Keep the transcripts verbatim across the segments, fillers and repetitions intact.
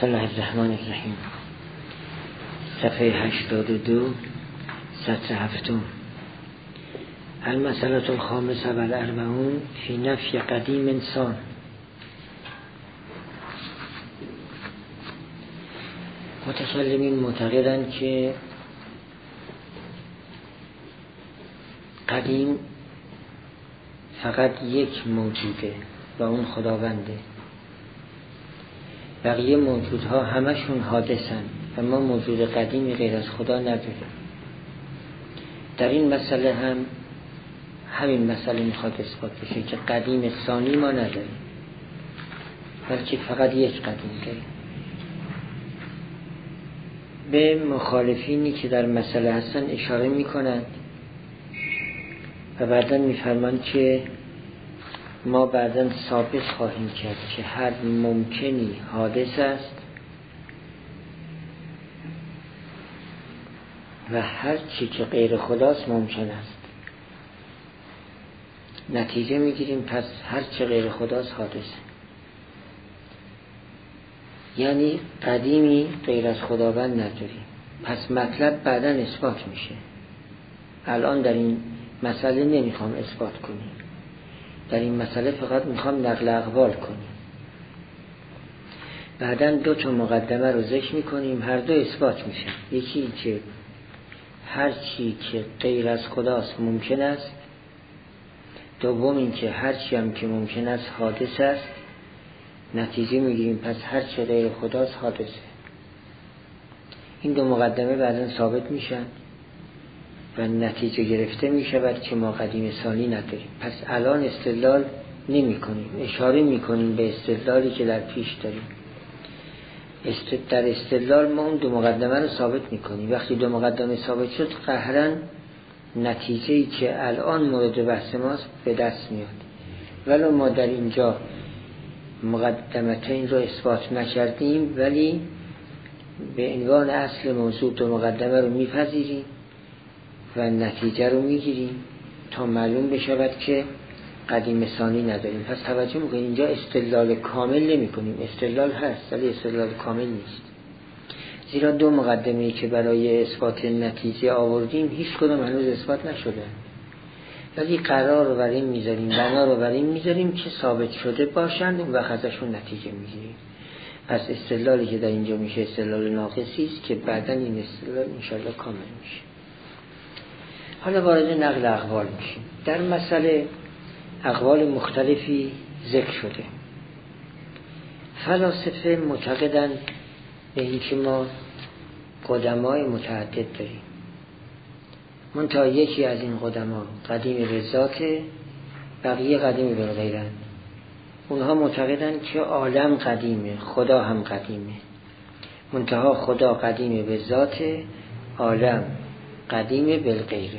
بسم الله الرحمن الرحیم. صفحه هشتاد و دو، سطر هفتم. المسألة الخامسة والاربعون فی نفی قدیم انسان. متکلمین معتقدند که قدیم فقط یک موجوده و اون خداونده. بقیه موجودها همشون حادثن و ما موجود قدیمی غیر از خدا نداریم. در این مسئله هم همین مسئله میخواد اثبات بشه که قدیم ثانی ما نداریم، بلکه فقط یک قدیم داریم. به مخالفینی که در مسئله هستن اشاره میکنند و بعداً میفرمایند که ما بعداً ثابت خواهیم کرد که هر ممکنی حادث است و هر چی که غیر خداست ممکن است. نتیجه میگیریم پس هر چی غیر خداست حادثه، یعنی قدیمی غیر از خداوند نداریم. پس مطلب بعداً اثبات میشه. الان در این مسئله نمیخوام اثبات کنیم، در این مسئله فقط میخوام نقل اقوال کنیم. بعداً دو تا مقدمه رو ذکر میکنیم، هر دو اثبات میشه. یکی این که هر چی که غیر از خداست ممکن است، دوم این که هر چی هم که ممکن است حادث است. نتیجه میگیریم پس هر چی غیر خداست حادثه. این دو مقدمه بعداً ثابت میشن و نتیجه گرفته می شود که ما قدیم ثانی نداریم. پس الان استدلال نمی کنیم، اشاره می کنیم به استدلالی که در پیش داریم. است... در استدلال ما اون دو مقدمه رو ثابت می کنیم. وقتی دو مقدمه ثابت شد قهرن نتیجه‌ای که الان مورد بحث ماست به دست میاد. ولو ما در اینجا مقدمتین رو اثبات نکردیم، ولی به عنوان اصل موضوع دو مقدمه رو میپذیریم و نتیجه رو میگیریم تا معلوم بشود که قدیم ثانی نداریم. پس توجه میکنیم اینجا استدلال کامل نمی کنیم. استدلال هست ولی استدلال کامل نیست، زیرا دو مقدمه‌ای که برای اثبات نتیجه آوردیم هیچ کدام هنوز اثبات نشده، ولی قرار رو بر این میذاریم، بنا رو بر این میذاریم که ثابت شده باشند و ازشون نتیجه میگیریم. پس استدلالی که در اینجا میشه استدلال ناقصی است که بعداً این استدلال انشاءالله کامل میشه. حالا وارد نقل اقوال میشیم. در مسئله اقوال مختلفی ذکر شده. فلاسفه معتقدند به اینکه ما قدمای متعدد داریم، منتها یکی از این قدما قدیم به ذاته، بقیه قدیم به غیرند. اونها معتقدند که عالم قدیمه، خدا هم قدیمه، منتها خدا قدیم به ذاته، عالم قدیم بالغیره.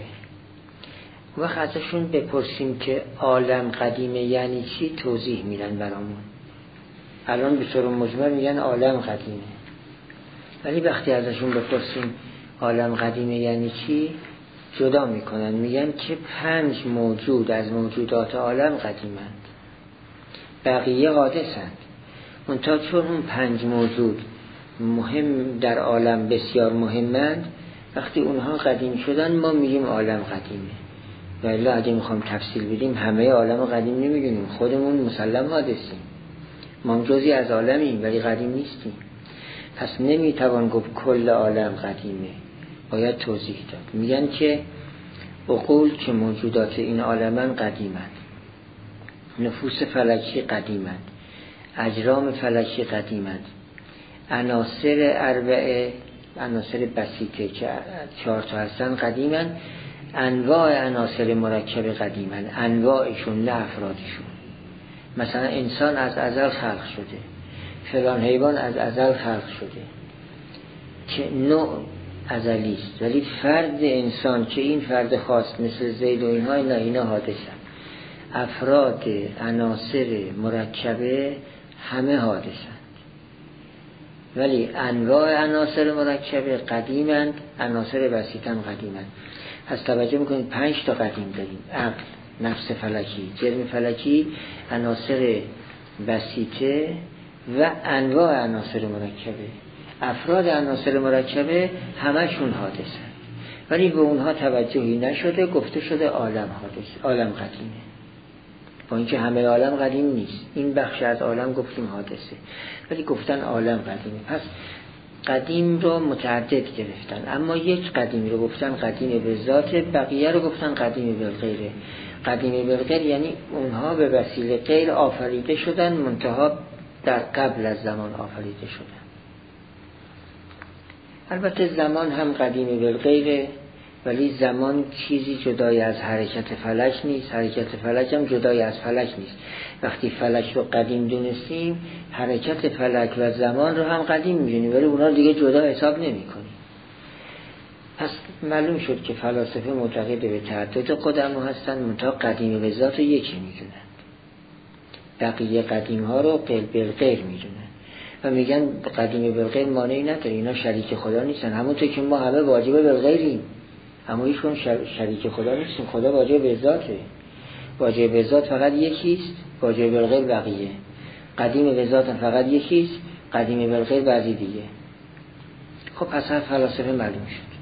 وقت ازشون بپرسیم که عالم قدیمه یعنی چی، توضیح میدن برامون. الان به طور مجمل میگن عالم قدیمه، ولی وقتی ازشون بپرسیم عالم قدیمه یعنی چی، جدا میکنن، میگن که پنج موجود از موجودات عالم قدیمند، بقیه حادثند. منتها چون اون پنج موجود مهم در عالم بسیار مهمند، وقتی اونها قدیم شدن ما میگیم عالم قدیمه. ولی اگه میخوام تفصیل بدیم همه عالم قدیم نمیدونیم، خودمون مسلم حادثیم، ما جزئی از عالمیم ولی قدیم نیستیم. پس نمیتوان گفت کل عالم قدیمه، باید توضیح داد. میگن که عقول که موجودات این عالمن قدیمند، نفوس فلکی قدیمند، اجرام فلکی قدیمند، عناصر اربعه، عناصر بسیطه که چهار تا هستن قدیمند، انواع عناصر مرکب قدیمند، انواعشون نه افرادشون. مثلا انسان از ازل خلق شده، فلان حیوان از ازل خلق شده که نوع ازلی است، ولی فرد انسان که این فرد خاص مثل زید و اینها، اینا اینا حادثن. افراد عناصر مرکبه همه حادثن، ولی انواع عناصر مرکبه قدیمند، عناصر بسیطن قدیمند. پس توجه میکنید پنج تا قدیم داریم: عقل، نفس فلکی، جرم فلکی، عناصر بسیطه و انواع عناصر مرکبه. افراد عناصر مرکبه همشون حادثه، ولی به اونها توجهی نشده، گفته شده عالم حادث، عالم قدیمه، با اینکه همه عالم قدیم نیست. این بخش از عالم گفتیم حادثه، ولی گفتن عالم قدیمه. پس قدیم رو متعدد گرفتن، اما یک قدیم رو گفتن قدیم به ذات، بقیه رو گفتن قدیم به غیره. قدیم به غیر یعنی اونها به وسیله غیر آفریده شدن، منتها در قبل از زمان آفریده شدن. البته زمان هم قدیم به غیره، ولی زمان چیزی جدای از حرکت فلک نیست، حرکت فلک هم جدای از فلک نیست. وقتی فلک رو قدیم دونستیم، حرکت فلک و زمان رو هم قدیم می‌دونیم، ولی اونا دیگه جدا حساب نمی‌کنیم. پس معلوم شد که فلاسفه معتقد به تعدد قدما هستند، منتها قدیم به ذات یکی می‌دونن، بقیه قدیم ها رو غیر بالغیر می‌دونن و میگن قدیم بالغیر مانعی نداره، اینا شریک خدا نیستن. همونطور که ما همه واجب بالغیریم، اما هیچ کدوم شریک خدا نیستیم. خدا واجب به ذاته، واجب به ذات فقط یکیست، واجب بالغیر بقیه. قدیم به ذات فقط یکیست، قدیم بالغیر بعضی دیگه. خب پس هر فلاسفه معلوم شد.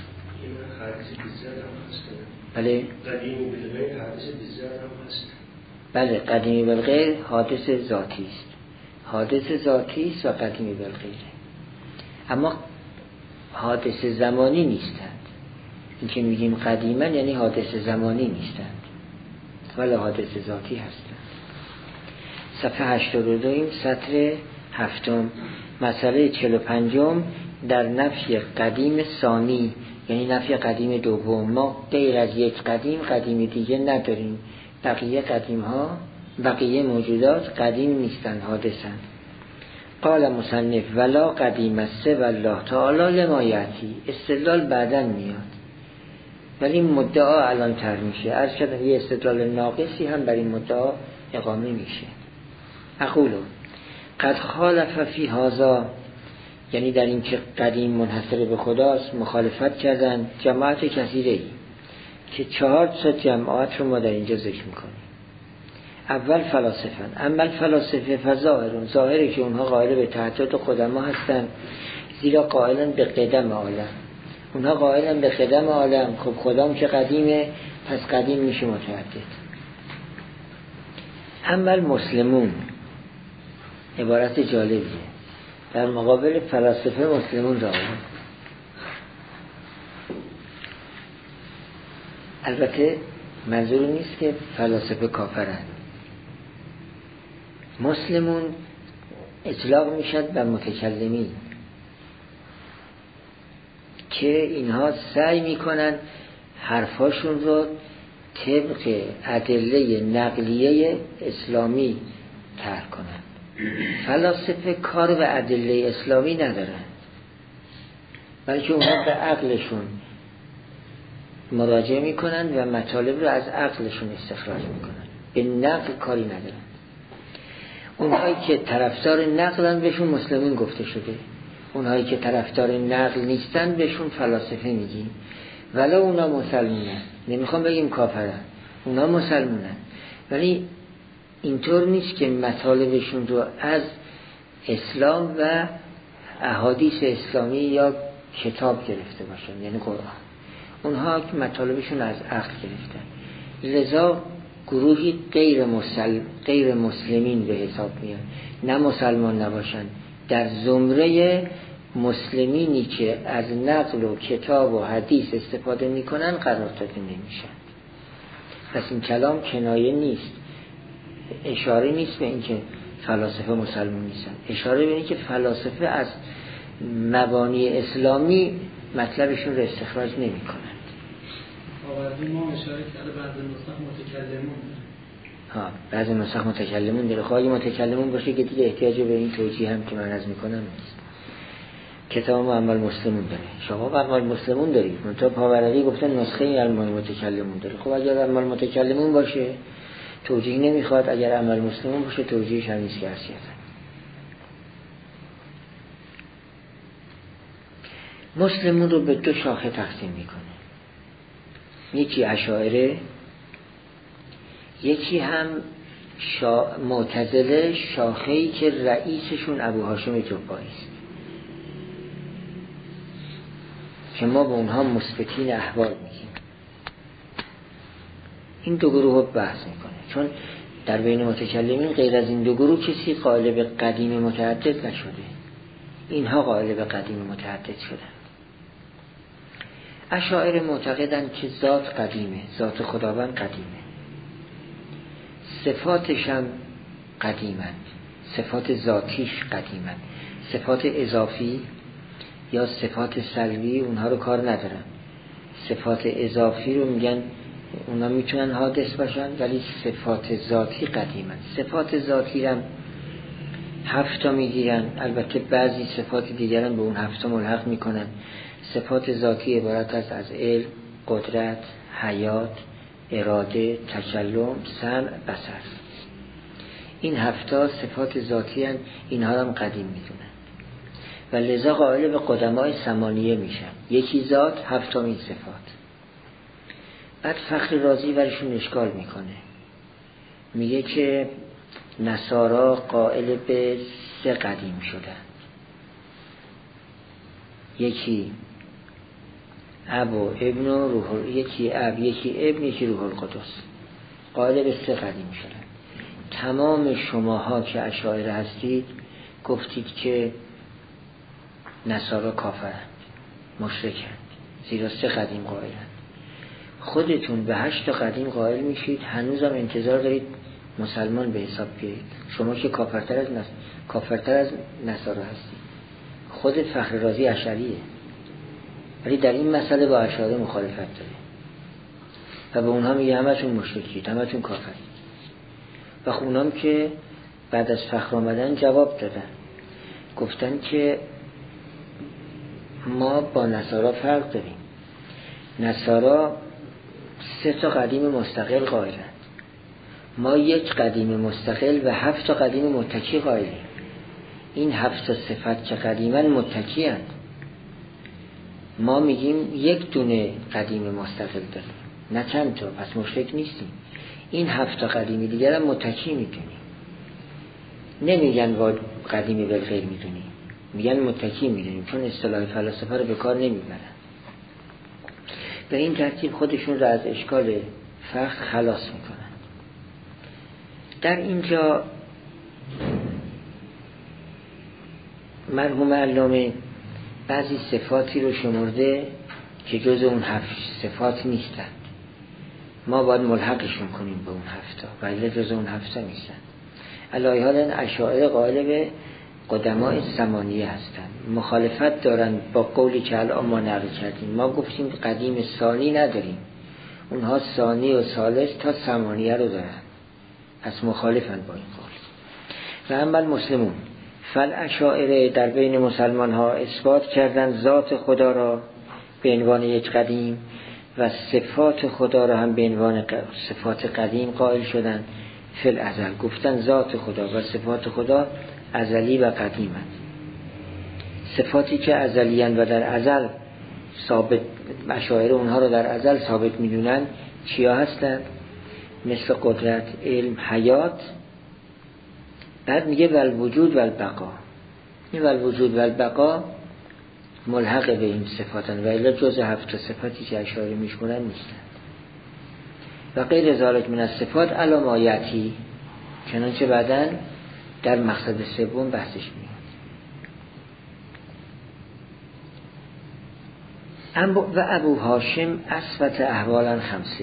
بله قدیم بالغیر حادث بیزار هم هست. بله قدیم بالغیر حادث ذاتی است، حادث ذاتی است و قدیم بالغیر، اما حادث زمانی نیستند. این که میگیم قدیما یعنی حادث زمانی نیستند، ولی حادث ذاتی هستند. صفحه هشتاد و دو این سطر هفتم، مسئله چهل و پنجم در نفی قدیم ثانی، یعنی نفی قدیم دوم. ما غیر از یک قدیم قدیم دیگه نداریم، بقیه قدیم ها، بقیه موجودات قدیم نیستن، حادثن. قال مصنف ولا قدیم است والله تعالی لما یأتی. استدلال بعدن میاد، ولی مدعا الان تر میشه. عرض کردم یه استدلال ناقصی هم بر این مدعا اقامه میشه. اقولو قد خالف فی هذا، یعنی در این که قدیم منحصر به خداست، مخالفت کردن جماعت کثیره ای که چهار تا جماعت رو ما در اینجا ذکر میکنیم. اول فلاسفن، اما فلاسفه فظاهرون، ظاهره که اونها قائل به تعدد قدما هستن، زیرا قائلن به قدم عالم. اونها قائلن به قدم عالم، خب خدام که قدیمه، پس قدیم میشه متعدد. اما مسلمون، عبارت جالبیه، در مقابل فلاسفه مسلمون را. البته منظور نیست که فلاسفه کافرن. مسلمون اطلاق میشد بر متکلمین که اینها سعی میکنن حرفاشون رو طبق ادله نقلیه اسلامی طرح کنن. فلاسفه کار به ادله اسلامی ندارن، بلکه اونها به عقلشون مراجعه میکنن و مطالب رو از عقلشون استخراج میکنن، به نقل کاری ندارن. اونهایی که طرفدار نقلن بهشون مسلمون گفته شده، اونهایی که طرفدار نقل نیستن بهشون فلاسفه میگیم. ولی اونا مسلمونن، نمیخوام بگیم کافرن، اونا مسلمونن، ولی اینطور نیست که مطالبشون رو از اسلام و احادیث اسلامی یا کتاب گرفته باشن، یعنی قرآن. اونها مطالبشون از عقل گرفتن، لذا گروهی غیر مسلم غیر مسلمین به حساب میان، نه مسلمان نباشن، در زمره مسلمینی که از نقل و کتاب و حدیث استفاده میکنن قرار داده نمیشن. پس این کلام کنایه نیست، اشاره نیست به اینکه فلاسفه مسلمان نیستن، اشاره به اینکه فلاسفه از مبانی اسلامی مطلبشون رو استخراج نمی کنند. آوردی ما اشاره کرده بعض نسخ متکلمون، ها بعض نسخ متکلمون داره. خواهی متکلمون باشه که دیگه احتیاج به این توجیه هم که من عرض میکنم نیست. کتاب معمل مسلمون داره، شما معمل مسلمون دارید، منتها پاورقی گفتن نسخه علم متکلمون داره. خب اگر علم متکلمون باشه توجیه نمیخواد، اگر عمل مسلمون باشه توجیهش هم نیست که عرض کردن. مسلمون رو به دو شاخه تقسیم میکنه، یکی اشاعره، یکی هم شا... معتزله شاخه‌ای که رئیسشون ابو هاشم جبایی است که ما به اونها مثبتین احوال میگیم. این دو گروه بحث میکنه، چون در بین متکلمین غیر از این دو گروه کسی قائل به قدیم متعدد نشده، اینها قائل به قدیم متعدد شدن. اشاعره معتقدند که ذات قدیمه، ذات خداوند قدیمه، صفاتش هم قدیمند، صفات ذاتیش قدیمند، صفات اضافی یا صفات سلبی اونها رو کار ندارن. صفات اضافی رو میگن اونا میتونن حادث باشن، ولی صفات ذاتی قدیمن. صفات ذاتی هم هفتا میگیرن، البته بعضی صفات دیگرن به اون هفتا ملحق میکنن. صفات ذاتی عبارت است از علم، قدرت، حیات، اراده، تکلم، سمع، بصر. این هفتا صفات ذاتی هن، اینها هم قدیم میدونن و لذا قائل به قدمای ثمانیه میشن، یکی ذات، هفتمین صفات. بعد فخر رازی برشون اشکال میکنه، میگه که نصارا قائل به سه قدیم شدن، یکی اب و ابن و روح، یکی اب، یکی ابن، یکی روح القدس. قائل به سه قدیم شدن. تمام شماها که اشاعره هستید گفتید که نصارا کافرند، مشرکند، زیرا سه قدیم قائلند. خودتون به هشت قدیم قائل میشید، هنوزم انتظار دارید مسلمان به حساب بیایید. شما که کافرتر از نص... کافرتر از نصارا هستید. خود فخر رازی اشعریه، ولی در این مسئله با اشاعره مخالفت داره و به اونها میگه همتون مشرکید، همتون کافرید. و اونام که بعد از فخر آمدن جواب دادن، گفتن که ما با نصارا فرق داریم. نصارا سه تا قدیم مستقل قائلند، ما یک قدیم مستقل و هفت تا قدیم متکی قائلیم. این هفت تا صفت که قدیمن متکی هست، ما میگیم یک دونه قدیم مستقل داریم نه چند تا، پس مشرک نیستیم. این هفت تا قدیمی دیگر هم متکی میدونیم، نمیگن با قدیمی بالغیر میدونیم، میگن متکی میدونیم، چون اصطلاح فلاسفه رو به کار نمیبرن. به این ترتیب خودشون را از اشکال فخر خلاص میکنن. در اینجا مرحوم علامه بعضی صفاتی رو شمرده که جز اون هفت صفات نیستند، ما باید ملحقشون کنیم به اون هفتا، ولی جز اون هفتا نیستن. علی حال اشاعره قائل به قدماء ثمانیه هستند، مخالفت دارن با قولی که الان ما نقل کردیم. ما گفتیم قدیم ثانی نداریم، اونها ثانی و ثالث تا ثمانیه رو دارن، پس مخالفن با این قول. و اما المسلمون فالاشاعره در بین مسلمان ها اثبات کردن ذات خدا را به عنوان یک قدیم و صفات خدا را هم به عنوان صفات قدیم قائل شدن. فی الازل گفتن ذات خدا و صفات خدا ازلی و قدیم است. صفاتی که ازلی و در ازل ثابت، اشاعره اونها رو در ازل ثابت میدونن، چیا هستند؟ مثل قدرت، علم، حیات. بعد میگه والوجود والبقا. این والوجود والبقا ملحق به این صفاتن و الا جز هفت صفاتی که اشاعره میشمونن نیستن. و غیر ذالک من الصفات علامایتی، چنانچه بعداً در مقصد سوم بحثش میاد. و ابو هاشم اثبت احوالا خمسه.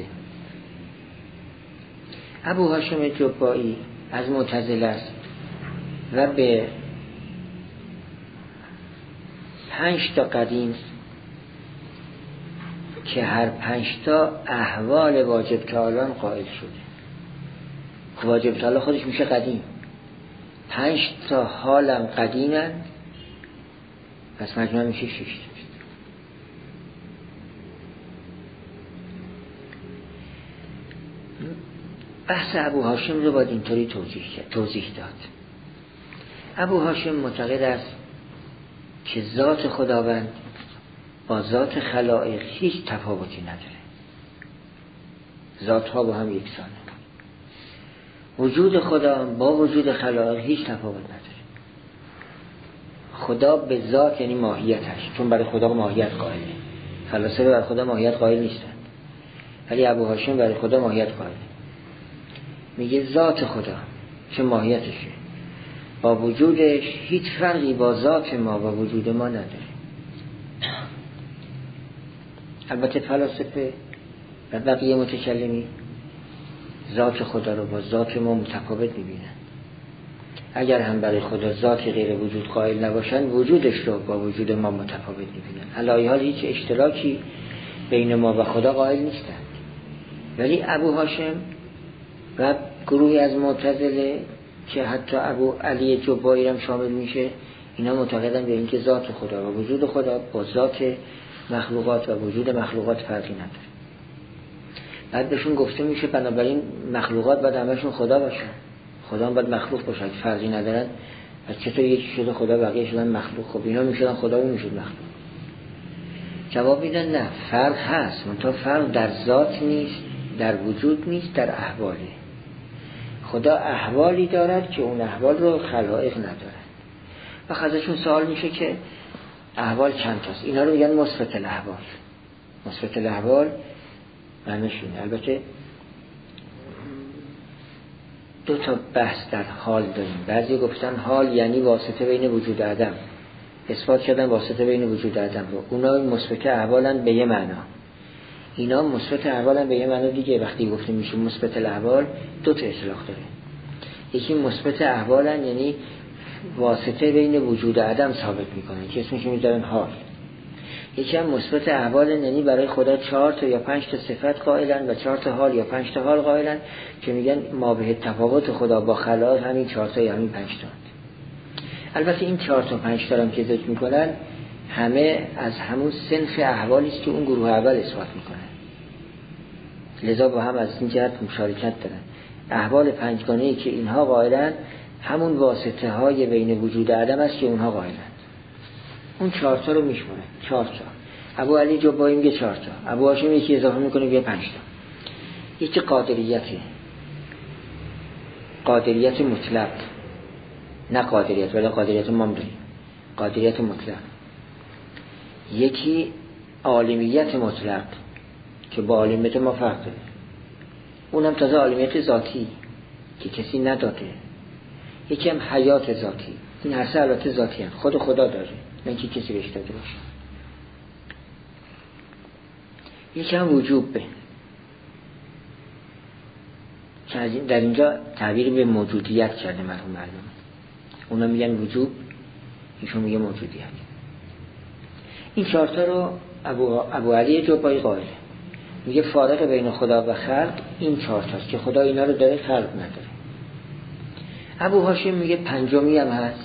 ابو هاشم جبایی از معتزله است و به پنج تا قدیم که هر پنج تا احوال واجب تعالی قائل شده. واجب تعالی خودش میشه قدیم، پنج تا حالم قدیمن، پس مجموع میشه شش تا. بحث ابو هاشم رو باید اینطوری توضیح توضیح داد. ابو هاشم معتقد است که ذات خداوند با ذات خلائق هیچ تفاوتی نداره، ذات ها با هم یکسانه. وجود خدا با وجود خلائق هیچ تفاوت نداره. خدا به ذات یعنی ماهیتش، چون برای خدا ماهیت قائله. فلاسفه برای خدا ماهیت قائل نیستن، ولی ابو هاشم برای خدا ماهیت قائله. میگه ذات خدا چه ماهیتشه، با وجودش هیچ فرقی با ذات ما و وجود ما نداره. البته فلاسفه و بقیه متکلمی ذات خدا رو با ذات ما متفاوت میبینن. اگر هم برای خدا ذاتی غیر وجود قائل نباشن، وجودش رو با وجود ما متفاوت میبینن. علی حال هیچ اشتراکی بین ما و خدا قائل نیستن. ولی ابو هاشم و گروهی از معتزله که حتی ابو علی جبایی هم شامل میشه، اینا معتقدن به اینکه ذات خدا و وجود خدا با ذات مخلوقات و وجود مخلوقات فرقی نداره. بعد بهشون گفته میشه بنابراین مخلوقات باید همشون خدا باشن، خدا هم باید مخلوق باشن، فرقی ندارن. و چطور یکی شده خدا بقیه شدن مخلوق؟ خب اینا میشدن خدا و میشد مخلوق. جواب میدن نه، فرق هست، منتها فرق در ذات نیست، در وجود نیست، در احواله. خدا احوالی دارد که اون احوال رو خلائق ندارد. و ازشون سوال میشه که احوال چند تاست؟ اینا رو میگن مثبت الاحوال. مثبت الاحوال معنیش اینه. البته دو تا بحث در حال داریم. بعضی گفتن حال یعنی واسطه بین وجود عدم، اثبات کردن واسطه بین وجود عدم رو. اونا مثبت احوالن به یه معنا، اینا مثبت احوالن به یه معنا دیگه. وقتی گفتیم میشه مثبت الاحوال دو تا اطلاق داره. یکی مثبت احوالن یعنی واسطه بین وجود عدم ثابت میکنن که اسمش میذارن حال. یکی هم مثبت احوال یعنی برای خدا چهار تا یا پنج تا صفت قائلن و چهار تا حال یا پنج تا حال قائلن که میگن ما به تفاوت خدا با خلائق همین چهار تا یا همین پنج تا. البته این چهار تا پنج تا هم که ذکر میکنن همه از همون صنف احوالی است که اون گروه اول اثبات میکنن، لذا با هم از این جهت مشارکت دارن. احوال پنجگانه‌ای که اینها قائلن همون واسطه های بین وجود عدم است که اونها قائلن. اون چهار تا رو میشمونه، چهار تا. ابو علی جبایی میگه چهار تا، ابو هاشم یکی اضافه میکنه میگه پنج تا. یکی قادریته، قادریت مطلق، نه قادریت ولی قادریت ما داریم، قادریت مطلق. یکی عالمیت مطلق که با عالمیت ما فرق داره، اونم تازه عالمیت ذاتی که کسی نداده. یکی هم حیات ذاتی، این هر سه البته ذاتی هم خود خدا داره، نه اینکه کسی بهش داده باشه. یکی هم وجوب به، که در اینجا تعبیر به موجودیت کرده مرحوم معلوم. اونا میگن وجوب، ایشون میگه موجودیت. این چهارتا رو ابو, ابو علی جبایی قائله، میگه فارق بین خدا و خلق این چهارتاست که خدا اینا رو داره خلق نداره. ابو هاشم میگه پنجمی هم هست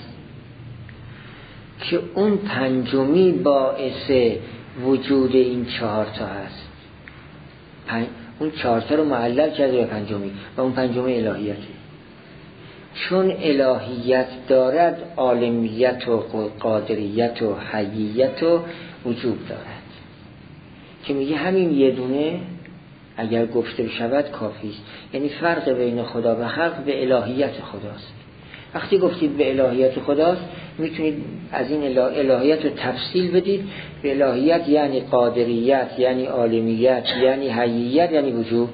که اون پنجمی باعث وجود این چهارتا هست. پنج... اون چهارتا رو معلل کرده به پنجمی و اون پنجمی الهیته. چون الهیت دارد عالمیت و قادریت و حییت و وجود دارد، که میگه همین یه دونه اگر گفته شود کافی است. یعنی فرق بین خدا و خلق به الهیت خداست. وقتی گفتید به الهیت خداست میتونید از این الهیت رو تفصیل بدید به الهیت یعنی قادریت، یعنی عالمیت، یعنی حییت، یعنی وجود.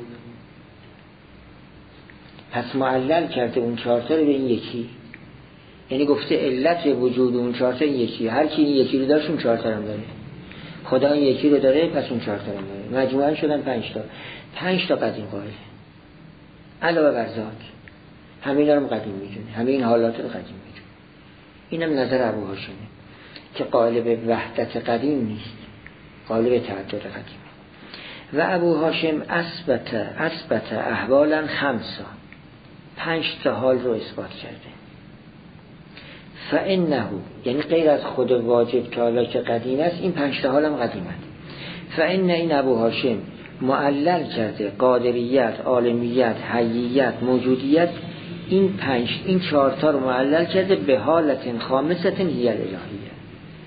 پس معلل کرده اون چهارتا رو به این یکی، یعنی گفته علت وجود اون چهارتا این یکی. هر کی این یکی رو داشت اون چهارتا هم داره. خدا این یکی رو داره پس اون چهارتا هم داره. مجموعاً شدن پنج تا. پنج تا قدیم قائله علاوه بر ذات. همین رو قدیم میدونه، همین حالات رو قدیم میدونه. اینم نظر ابو هاشمه که قائل به وحدت قدیم نیست، قائل به تعدد قدیم. و ابو هاشم اثبت اثبت احوالا خمسا، پنج تا حال رو اثبات کرده. فانه یعنی غیر از خود واجب که حالا که قدیم است، این پنج تا حال هم قدیمند. فان این ابو هاشم معلل کرده قادریت، عالمیت، حییت، موجودیت، این پنج این چهار تا رو معلل کرده به حالت خامسة هی الالهیه،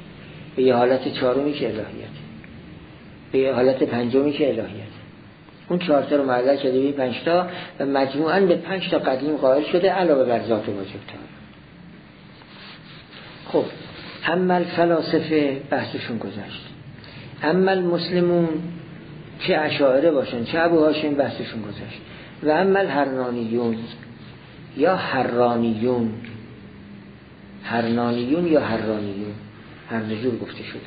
به یه حالت چهارمی که الهیت، به یه حالت پنجمی که الهیت. اون چهار تا رو معلق کرده به پنج تا و مجموعاً به پنج تا قدیم قائل شده علاوه بر ذات واجب تعالی. خب اما الفلاسفه بحثشون گذشت، اما المسلمون چه اشاعره باشن چه ابو هاشم بحثشون گذشت، و اما الحرانیون یا حرانیون، حرانیون یا حرانیون هر نجور گفته شده.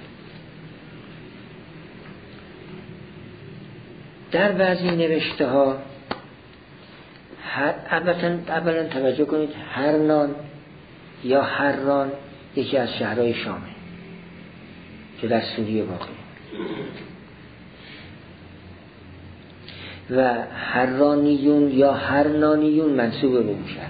در بعضی نوشته ها اولا توجه کنید، هرنان یا حران یکی از شهرهای شامه که در سوریه واقعه و حرانیون یا حرنانیون منسوب به اون شهر.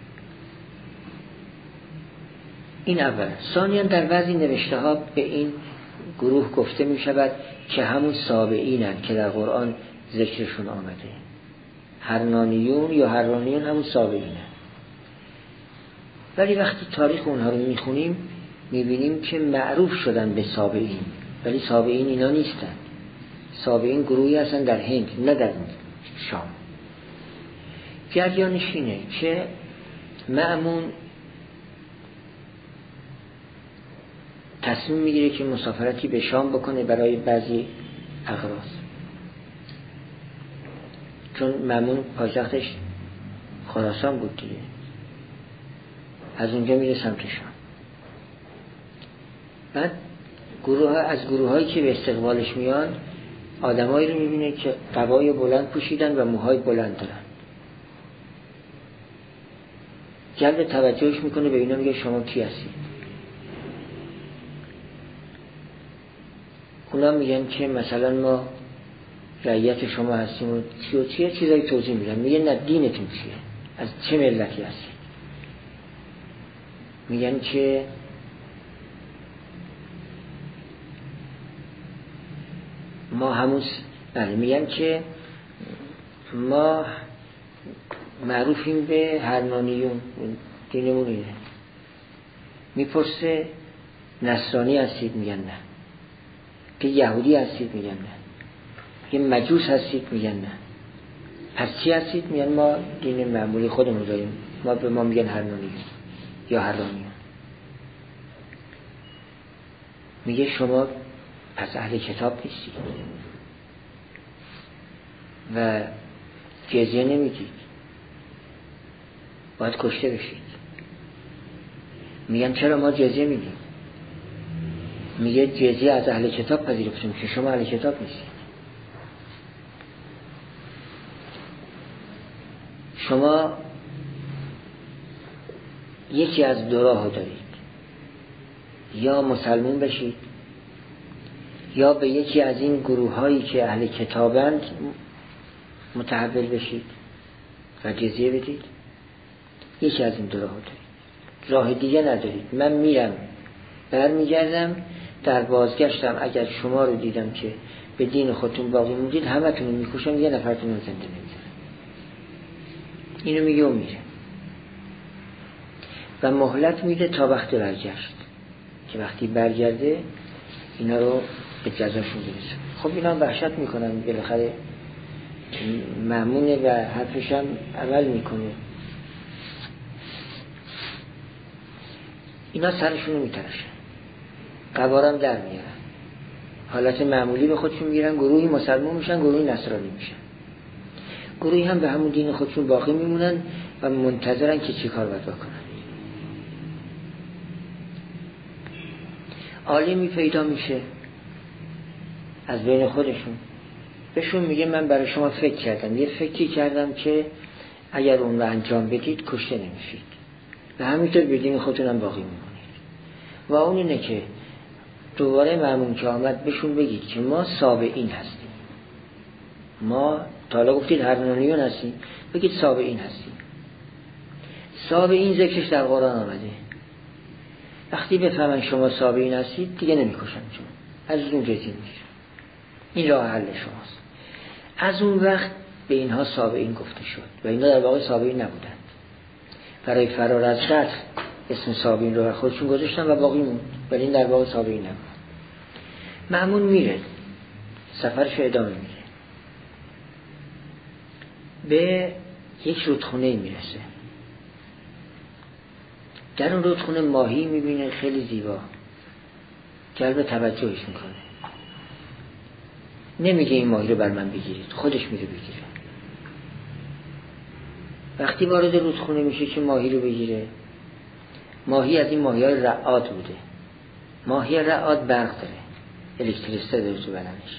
این اول. ثانیاً در بعضی نوشته ها به این گروه گفته می شود که همون سابعینن که در قرآن ذکرشون آمده. حرنانیون یا حرانیون همون سابعینن، ولی وقتی تاریخ اونها رو می خونیم می بینیم که معروف شدن به سابعین، ولی سابعین اینا نیستن. سابعین گروهی هستن در هند نه در شام. جریانش اینه که مأمون تصمیم میگیره که مسافرتی به شام بکنه برای بعضی اغراض، چون مأمون پایتختش خراسان بود دیگه، از اونجا میره سمت شام. بعد گروه ها از گروه هایی که به استقبالش میان آدمایی رو میبینه که قبای بلند پوشیدن و موهای بلند دارن. جلب توجهش میکنه، به اینا میگه شما کی هستید؟ اونا میگن که مثلا ما رعیت شما هستیم و چی و چیه، چیزایی توضیح میدن. میگن نه دینتون چیه، از چه ملتی هستید؟ میگن که ما همون بله میگن که ما معروفیم به حرنانیون، دینمون اینه. میپرسه نصرانی هستید؟ میگن نه. که یهودی هستید؟ میگن نه. که مجوس هستید؟ میگن نه. پس چی هستید؟ میگن ما دین معمولی خودمون داریم، ما به ما میگن حرنانیون یا حرانیون. میگه شما پس اهل کتاب نیستید و جزیه نمیدید، باید کشته بشید. میگن چرا ما جزیه میدیم؟ میگه جزیه از اهل کتاب پذیرفتیم که شما اهل کتاب نیستید. شما یکی از دو راه دارید، یا مسلمون بشید یا به یکی از این گروه هایی که اهل کتابند متحول بشید و جزیه بدید. یکی از این دو راه دارید، راه دیگه ندارید. من میرم برمیگردم، در بازگشتم اگر شما رو دیدم که به دین خودتون باقی موندید همه تون رو میکشم، یه نفرتون رو زنده نمیذارم. اینو میگه و میره و مهلت میده تا وقت برگشت که وقتی برگرده اینا رو به جزاشون برسه. خب اینا وحشت میکنن، بالاخره مأمونه و حرفش هم عمل میکنه. اینا سرشون رو میترشن، قبارم در میارن، حالت معمولی به خودشون میگیرن. گروهی مسلمان میشن، گروهی نصرانی میشن، گروهی هم به همون دین خودشون باقی میمونن و منتظرن که چی کار باید بکنن. عالمی پیدا میشه از بین خودشون، بهشون میگه من برای شما فکر کردم، یه فکری کردم که اگر اون رو انجام بدید کشته نمیشید و همینطور به دین خودتون هم باقی میمونید. و اون اینه که دوباره مأمون که آمد بهشون بگید که ما سابعین هستیم، ما تا حالا گفتید حرنانیون هستیم، بگید سابعین هستیم. سابعین ذکرش در قرآن آمده. وقتی بفهمن شما سابعین هستید دیگه نمیکشن، چون از اون جزیه میشه. این راه حل شماست. از اون وقت به اینها سابعین گفته شد و اینا در واقع سابعین نبودند. برای فرار از قتل اسم سابعین رو خودشون گذاشتن و باقی موند، ولی این در واقع سابعین نبود. مأمون میره، سفرش ادامه میده. به یک رودخونه میرسه. در اون رودخونه ماهی میبینه خیلی زیبا، جلب توجهش میکنه. نمیگه این ماهی رو بر من بگیرید، خودش میره بگیره. وقتی وارد رودخونه میشه که ماهی رو بگیره، ماهی از این ماهی های رعاد بوده. ماهی رعاد برق داره، الکتریسته داره تو بدنش.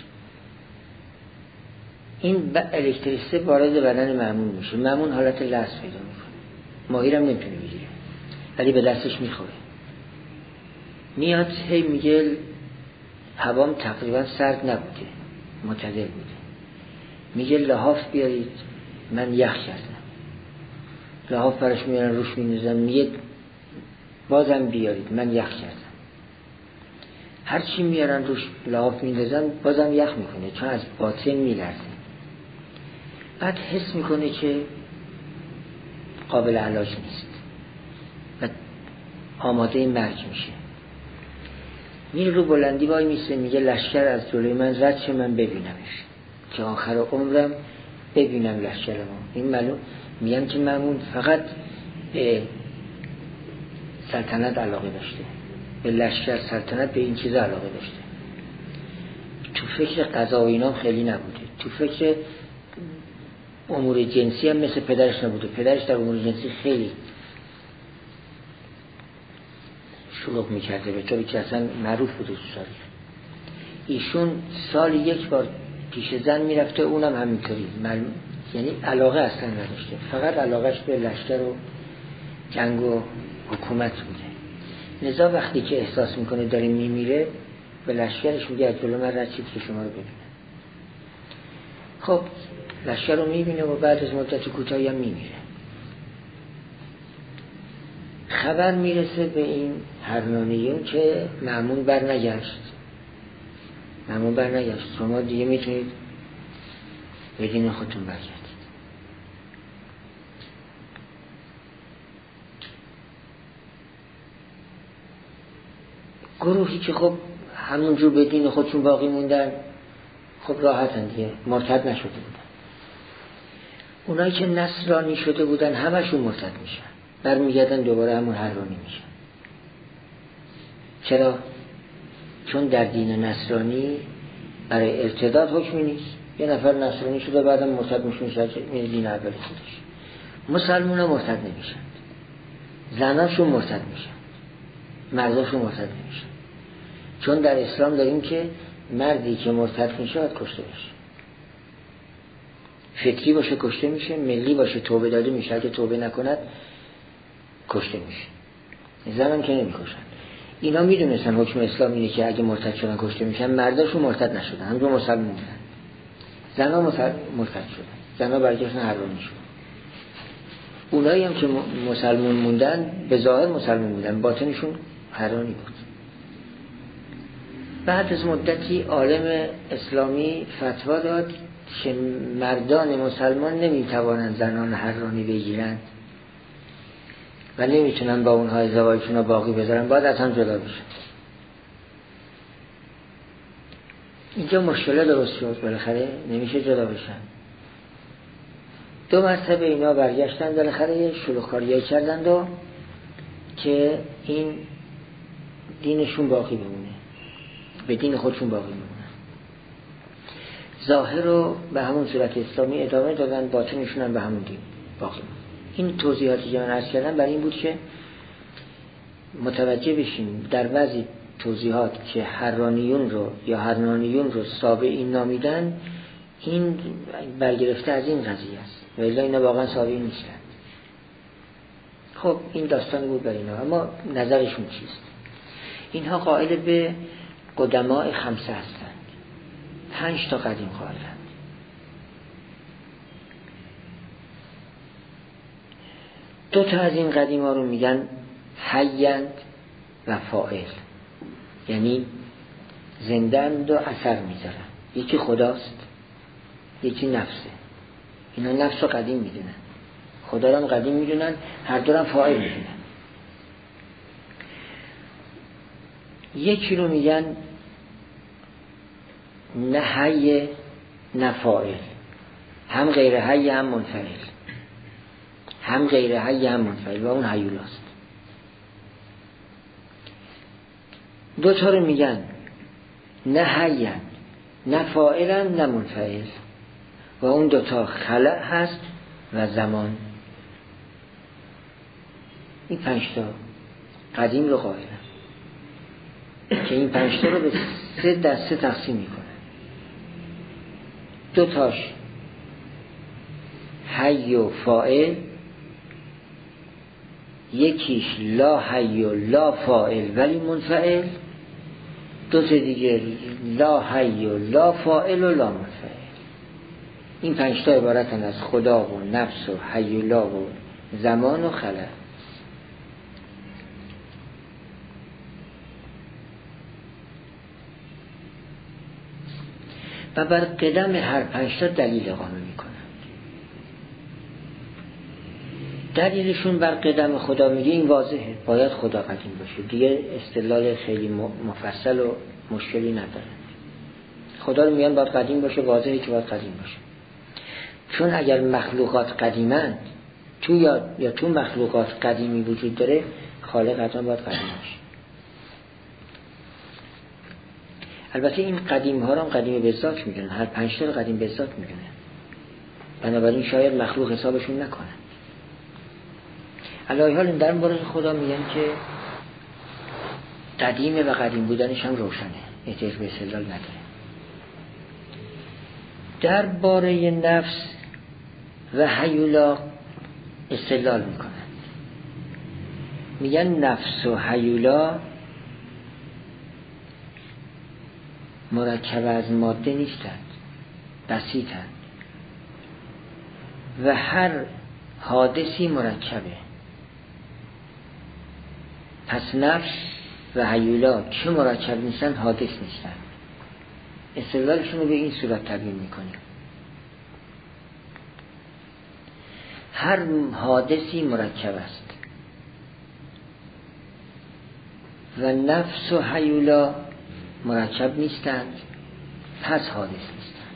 این الکتریسته وارد بدن مأمون میشه، مأمون حالت لرز پیدا میکنه. ماهی رو هم نمیتونه بگیره ولی به دستش میخوره. میاد هی میگه هوام تقریبا سرد نبوده، معتدل بوده. میگه لحاف بیارید، من یخ کردم. لحاف براش میارن، روش میندازن. میگه بازم بیارید، من یخ کردم. هر چی میارن روش لحاف میندازن بازم یخ میکنه، چون از باطن میلرزه. بعد حس میکنه که قابل علاج نیست و آماده مرگ میشه. میره رو بلندی وای میسته، میگه لشکر از جلوی من رد شه، من ببینمش که آخر عمرم ببینم لشکرمو. این معلوم میگن که مأمون فقط به سلطنت علاقه داشته، به لشکر، سلطنت، به این چیز علاقه داشته. تو فکر قضا و اینا خیلی نبوده. تو فکر امور جنسی هم مثل پدرش نبوده. پدرش در امور جنسی خیلی شلوغ میکرده، به طوری که اصلا معروف بوده تو تاریخ. ایشون سال یک بار پیش زن میرفته، اونم همینطوری، یعنی علاقه اصلا نداشته، فقط علاقهش به لشکر و جنگ و حکومت بوده. لذا وقتی که احساس میکنه داره میمیره، به لشکرش میگه از جلو من رد شید که شما رو ببینم. خب لشکر رو میبینه و بعد از مدت کوتاهی هم میمیره. خبر میرسه به این هرنانیون که مأمون بر نگشت. مأمون بر نگشت، شما دیگه میتونید به دین خودتون برگردید. گروهی که خب همونجور به دین خودشون باقی موندن، خب راحتن دیگه، مرتد نشده بودن. اونایی که نصرانی شده بودن همشون مرتد میشن، برمیگردن دوباره همون هررانی میشن. چرا؟ چون در دین نصرانی برای ارتداد حکمی نیست. یه نفر نصرانی شده بعدم مرتد میشه، میره دین اولی خودش. مسلمان ها مرتد نمیشن، زناشون مرتد میشن، مرداشون مرتد نمیشن. چون در اسلام داریم که مردی که مرتد میشه باید کشته بشه. فطری باشه کشته میشه، ملی باشه توبه داده میشه، اگه توبه نکند کشته میشه. زنان که نمیکشن. اینا میدونستن حکم اسلام اینه که اگه مرتد شدن کشته میشن. مرداشون مرتد نشدن، همون مسلمان بودن. زنا مرتد شدن، زنا برگشتن هررانی شدن. اونایی هم که مسلمان موندن به ظاهر مسلمان بودن، باطنشون هررانی بود. بعد از مدتی عالم اسلامی فتوا داد که مردان مسلمان نمیتوانند زنان هررانی بگیرند و نمیتونن با اونها ازدواجشون رو باقی بذارن، باید از هم جدا بشن. اینجا مشکل درست شد، بالاخره نمیشه جدا بشن. دو مرتبه اینا برگشتن، بالاخره شلوغکاریایی کردند و که این دینشون باقی بمونه، به دین خودشون باقی بمونه. ظاهر رو به همون صورت اسلامی ادامه دادن، باطنشون هم به همون دین باقی بمونه. این توضیحاتی که من عرض کردم برای این بود که متوجه بشیم در بعضی توضیحات که هررانیون رو یا هرنانیون رو سابعین نامیدن، این برگرفته از این قضیه است و الا اینا واقعا سابعین نیستن. خب این داستان بود برای اینا، اما نظرشون چیست؟ اینها قائل به قدماء خمسه هستند، پنج تا قدیم قائلند. دو تا از این قدیم ها رو میگن حیند و فاعل، یعنی زندند و اثر میذارن. یکی خداست، یکی نفسه. اینا نفس رو قدیم میدونن، خدا رو هم قدیم میدونن، هر دو هم فاعل میدونن. یکی رو میگن نه حی نه فاعل. هم غیر حی هم منفعل، هم غیر حی هم منفعل و اون هیولاست. دو تا رو میگن نه حی نه فاعل نه منفعل و اون دوتا خلق هست و زمان. این پنجتا قدیم رو قائلن که این پنجتا رو به سه دسته تقسیم میکنه. دو تاش حی و فاعل، یکیش لا حی و لا فاعل ولی منفعل، دو تا دیگه لا حی و لا فاعل و لا منفعل. این پنجتا عبارتن از خدا و نفس و حی و لا و زمان و خلق. و بر قدم هر پنجتا دلیل اقامه میکنن. دلیلشون بر قدم خدا میگه این واضحه، باید خدا قدیم باشه، دیگه استدلال خیلی مفصل و مشکلی نداره. خدا رو میگن باید قدیم باشه، واضحه که باید قدیم باشه. چون اگر مخلوقات قدیمند تو یا, یا تو مخلوقات قدیمی وجود داره، خالق حتما باید قدیم باشه. البته این قدیم ها رو هم قدیم به ذات میدونن، هر پنج تا رو قدیم به ذات میدونن، بنابراین شاید مخلوق حسابشون نکنن. علاوه حال در مورد خدا میگن که قدیمه و قدیم بودنش هم روشنه، احتیاج به استدلال نداره. در باره نفس و هیولا استدلال میکنن، میگن نفس و هیولا مرکب از ماده نیستند، بسیطند و هر حادثی مرکبه. پس نفس و هیولا که مرکب نیستن حادث نیستن. استدلالشون رو به این صورت تبیین میکنیم. هر حادثی مرکب است و نفس و هیولا مرکب نیستند، پس حادث نیستند.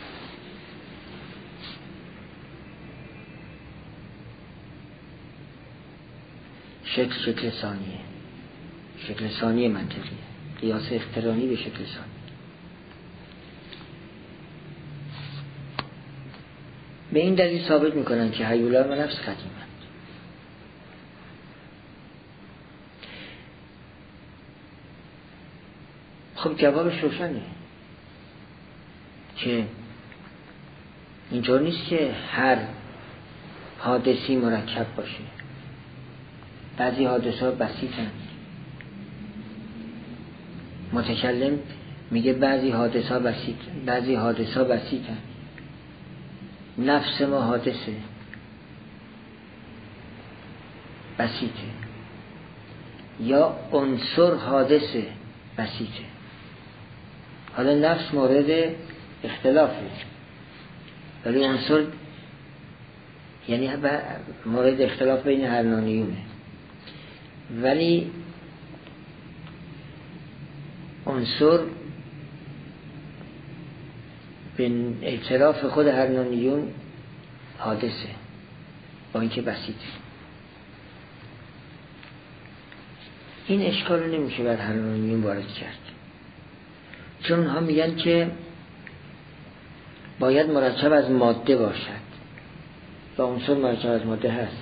شکل شکل ثانیه، شکل ثانیه منطقیه، قیاس اقترانی به شکل ثانیه. به این دلیل ثابت میکنن که هیولا و نفس قدیمند. خب جوابش روشنه که اینجور نیست که هر حادثی مرکب باشه. بعضی حادثه ها بسیطن. متکلم میگه بعضی حادثه ها بسیط، بعضی حادثه ها بسیطن. نفس ما حادثه بسیطه، یا عنصر حادثه بسیطه. حالا نفس مورد اختلافه ولی عنصر یعنی مورد اختلاف بین حرنانیونه، ولی عنصر به اعتراف خود حرنانیون حادثه با اینکه بسیطه. این اشکال رو نمیشه بر حرنانیون وارد کرد، چون اونها میگن که باید مرکب از ماده باشد و عنصر مرکب از ماده هست.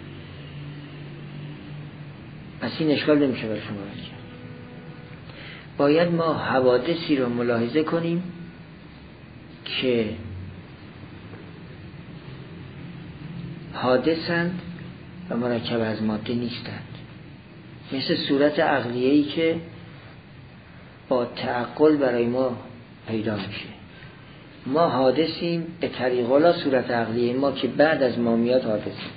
پس این اشکال نمیشه برشون وارد کرد. باید ما حوادثی رو ملاحظه کنیم که حادثند و مرکب از ماده نیستند، مثل صورت عقلیه‌ای که با تعقل برای ما پیدا میشه. ما حادثیم به طریق الا صورت عقلیه ما که بعد از ما میاد حادثیم،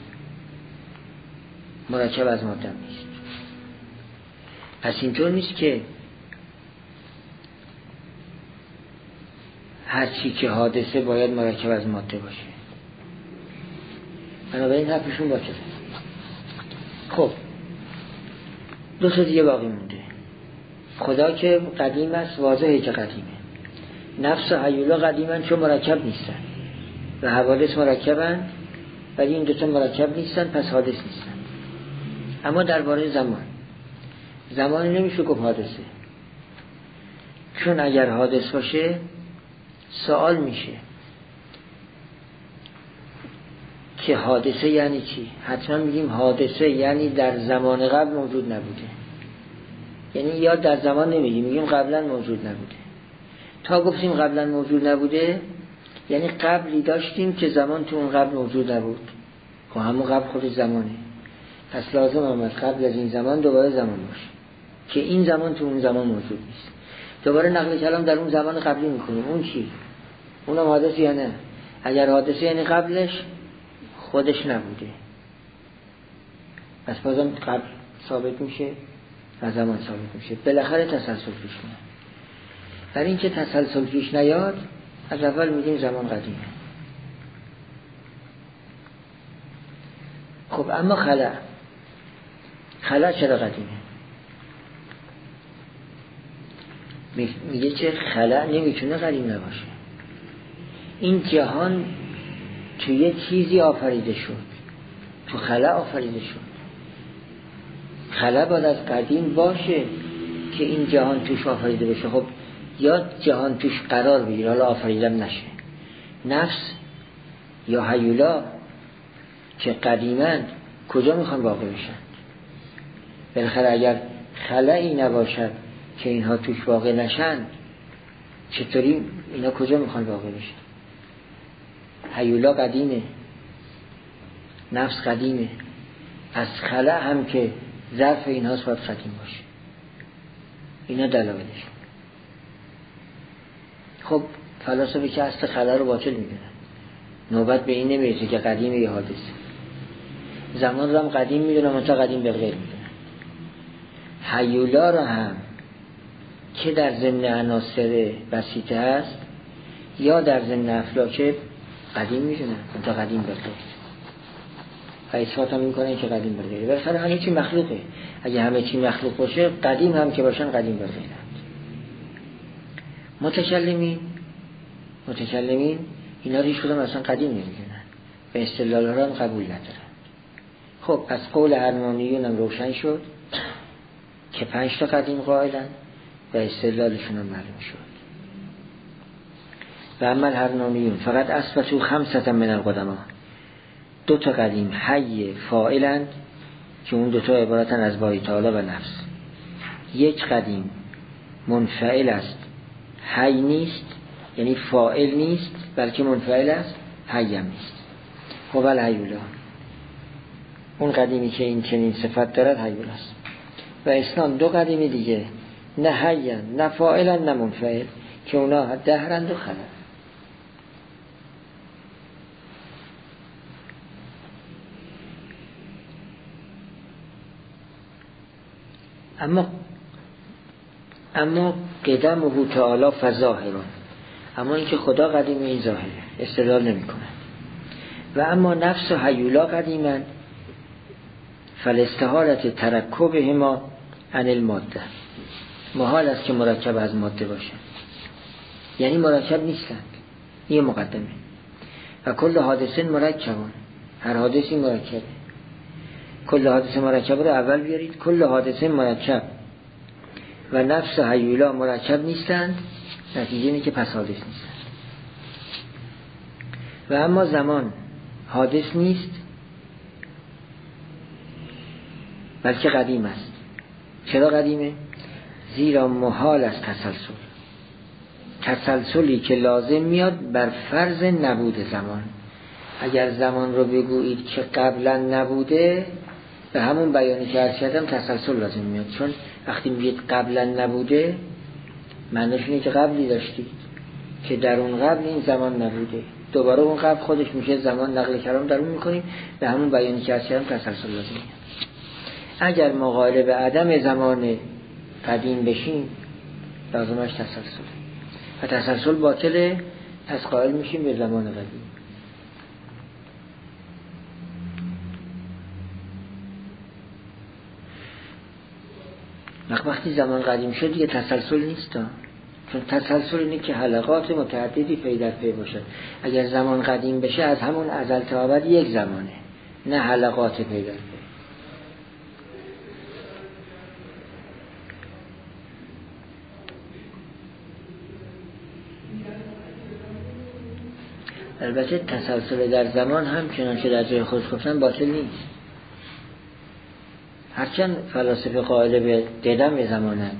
مرکب از ماده نیست. پس اینطور نیست که هر چی که حادثه باید مرکب از ماده باشه. بنابراین حرفشون باشه. خب دو تا دیگه باقی مونده. خدا که قدیم است، واضحه که قدیمه. نفس و هیولا قدیمن چون مرکب نیستن. و حوادث مرکبن، ولی این دوتا مرکب نیستن، پس حادث نیستن. اما درباره زمان، زمان نمیشه گفت حادثه، چون اگر حادث باشه سوال میشه که حادثه یعنی چی؟ حتما میگیم حادثه یعنی در زمان قبل موجود نبوده، یعنی یا در زمان نمیگیم، میگیم قبلا موجود نبوده. تا گفتیم قبلا موجود نبوده یعنی قبلی داشتیم که زمان تو اون قبل موجود نبود، خب همون قبل خود زمانه، پس لازم آمد قبل از این زمان دوباره زمان باشه که این زمان تو اون زمان موجود نیست. دوباره نقل کلام در اون زمان قبلی میکنیم، اون چی؟ اونم حادثه یا نه؟ اگر حادثه یعنی قبلش خودش نبوده، پس بازم قبل ثابت میشه و زمان ثابت میشه، بالاخره تسلسل پیش میاد. برای اینکه تسلسل پیش نیاد از اول میگیم زمان قدیمه. خب اما خلا، خلا چرا قدیمه؟ میگه چه خلا نمیتونه قدیم نباشه. این جهان تو یه چیزی آفریده شد، تو خلا آفریده شد. خلا باید از قدیم باشه که این جهان توش آفریده بشه. خب یا جهان توش قرار بگیره، حالا آفریدم نشه. نفس یا هیولا که قدیمند کجا میخوان واقع بشن؟ بالاخره اگر خلایی نباشد که اینها توش واقع نشن، چطوری اینا کجا میخوان واقع بشن؟ هیولا قدیمه، نفس قدیمه، از خلا هم که ظرف اینهاست باید قدیم باشه. اینا دلایلش. خب فلاسفه که اصل خلا رو باطل میدونن، نوبت به این نمیرسه که قدیمه یا حادثه. زمان رو هم قدیم میدونن، منتها قدیم به غیر میدونن. هیولا رو هم که در ضمن عناصر بسیطه هست یا در ضمن افلاک قدیم میدونن، منتها قدیم به غیر، و اثبات هم میکنن که قدیم به غیر. بالاخره همه چی مخلوقه، اگه همه چی مخلوق باشه قدیم هم که باشن قدیم به غیر. متکلمین متکلمین اینا ریش خودم اصلا قدیم نمیدونن، به استدلال ها هم قبول ندارن. خب از قول ارمانیون هم روشن شد که پنج تا قدیم قائلن و استدلالشون هم معلوم شد. و اما الارمانیون فقط اثبتوا خمسة من القدما، دو تا قدیم حی فاعلند که اون دو تا عبارتن از باری تعالی و نفس. یک قدیم منفعل است، حی نیست، یعنی فاعل نیست بلکه منفعل است، حی هم نیست. خب الهیولا، اون قدیمی که این چنین صفت دارد هیولا است. و اسنان دو قدیمی دیگه، نه حیان نه فاعلن نه منفعل، که اونا دهرند و خلن. اما اما قدم و تعالی فظاهرون، اما اینکه خدا قدیمه این ظاهره، استدلال نمی کنن. و اما نفس و هیولا قدیمن، فالاستحالت ترکبهما عن الماده، محال است که مرکب از ماده باشن، یعنی مرکب نیستند. این مقدمه. و کل حادثه مرکبون، هر حادثی مرکبه. کل حادثه مرکب رو اول بیارید. کل حادثه مرکب و نفس و هیولا مرکب نیستند، نتیجه اینه که پس حادث نیستند. و اما زمان حادث نیست بلکه قدیم است. چرا قدیمه؟ زیرا محال است تسلسل، تسلسلی که لازم میاد بر فرض نبود زمان. اگر زمان رو بگویید که قبلا نبوده، به همون بیانی که عرض کردم تسلسل لازم میاد، چون وقتی میگید قبلا نبوده معنیش اینه که قبلی داشتید که در اون قبل این زمان نبوده، دوباره اون قبل خودش میشه زمان، نقل کلام در اون میکنیم، به همون بیانی که عرض کردم تسلسل لازم میاد. اگر مقابل به عدم زمان قدیم بشیم لازمش تسلسل، و تسلسل باطله، پس قائل میشیم به زمان قدیم. وقتی زمان قدیم شد دیگه تسلسل نیست، چون تسلسل اینه که حلقات متعددی پی در پی باشه. اگر زمان قدیم بشه از همون ازل تا ابد یک زمانه، نه حلقات پی در پی. البته تسلسل در زمان هم چنانچه در جای خودش گفتن باطل نیست، هرچند فلاسفه قائل به قدم زمانند،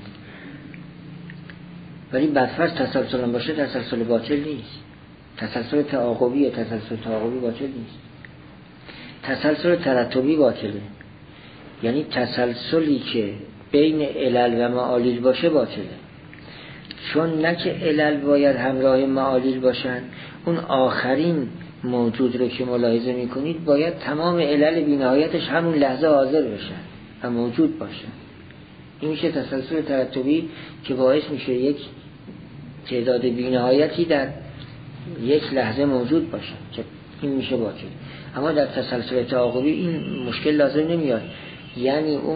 ولی بدفرض تسلسل هم باشه تسلسل باطل نیست. تسلسل تعاقبی تسلسل تعاقبی باطل نیست. تسلسل ترتبی باطله، یعنی تسلسلی که بین علل و معالل باشه باطله، چون نه که علل باید همراه معالل باشن، اون آخرین موجود رو که ملاحظه میکنید باید تمام علل بی‌نهایتش همون لحظه حاضر بشن و موجود باشن. این میشه تسلسل ترتبی که باعث میشه یک تعداد بی‌نهایتی در یک لحظه موجود باشن، که این میشه باطل. اما در تسلسل تعاقبی این مشکل لازم نمیاد، یعنی اون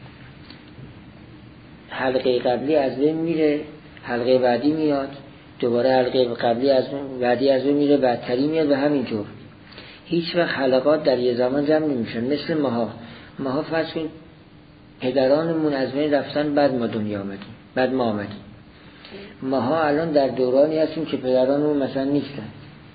حلقه قبلی از بین میره، حلقه بعدی میاد، دوباره حلقه قبلی از بعدی از بین میره، بعدتری میاد و همینطور. هیچ وقت حلقات در یه زمان جمع نمیشن. مثل ماها ماها فرض کن پدرانمون از بین رفتن، بعد ما دنیا آمدیم، بعد ما آمدیم. ماها الان در دورانی هستیم که پدرانمون مثلا نیستن.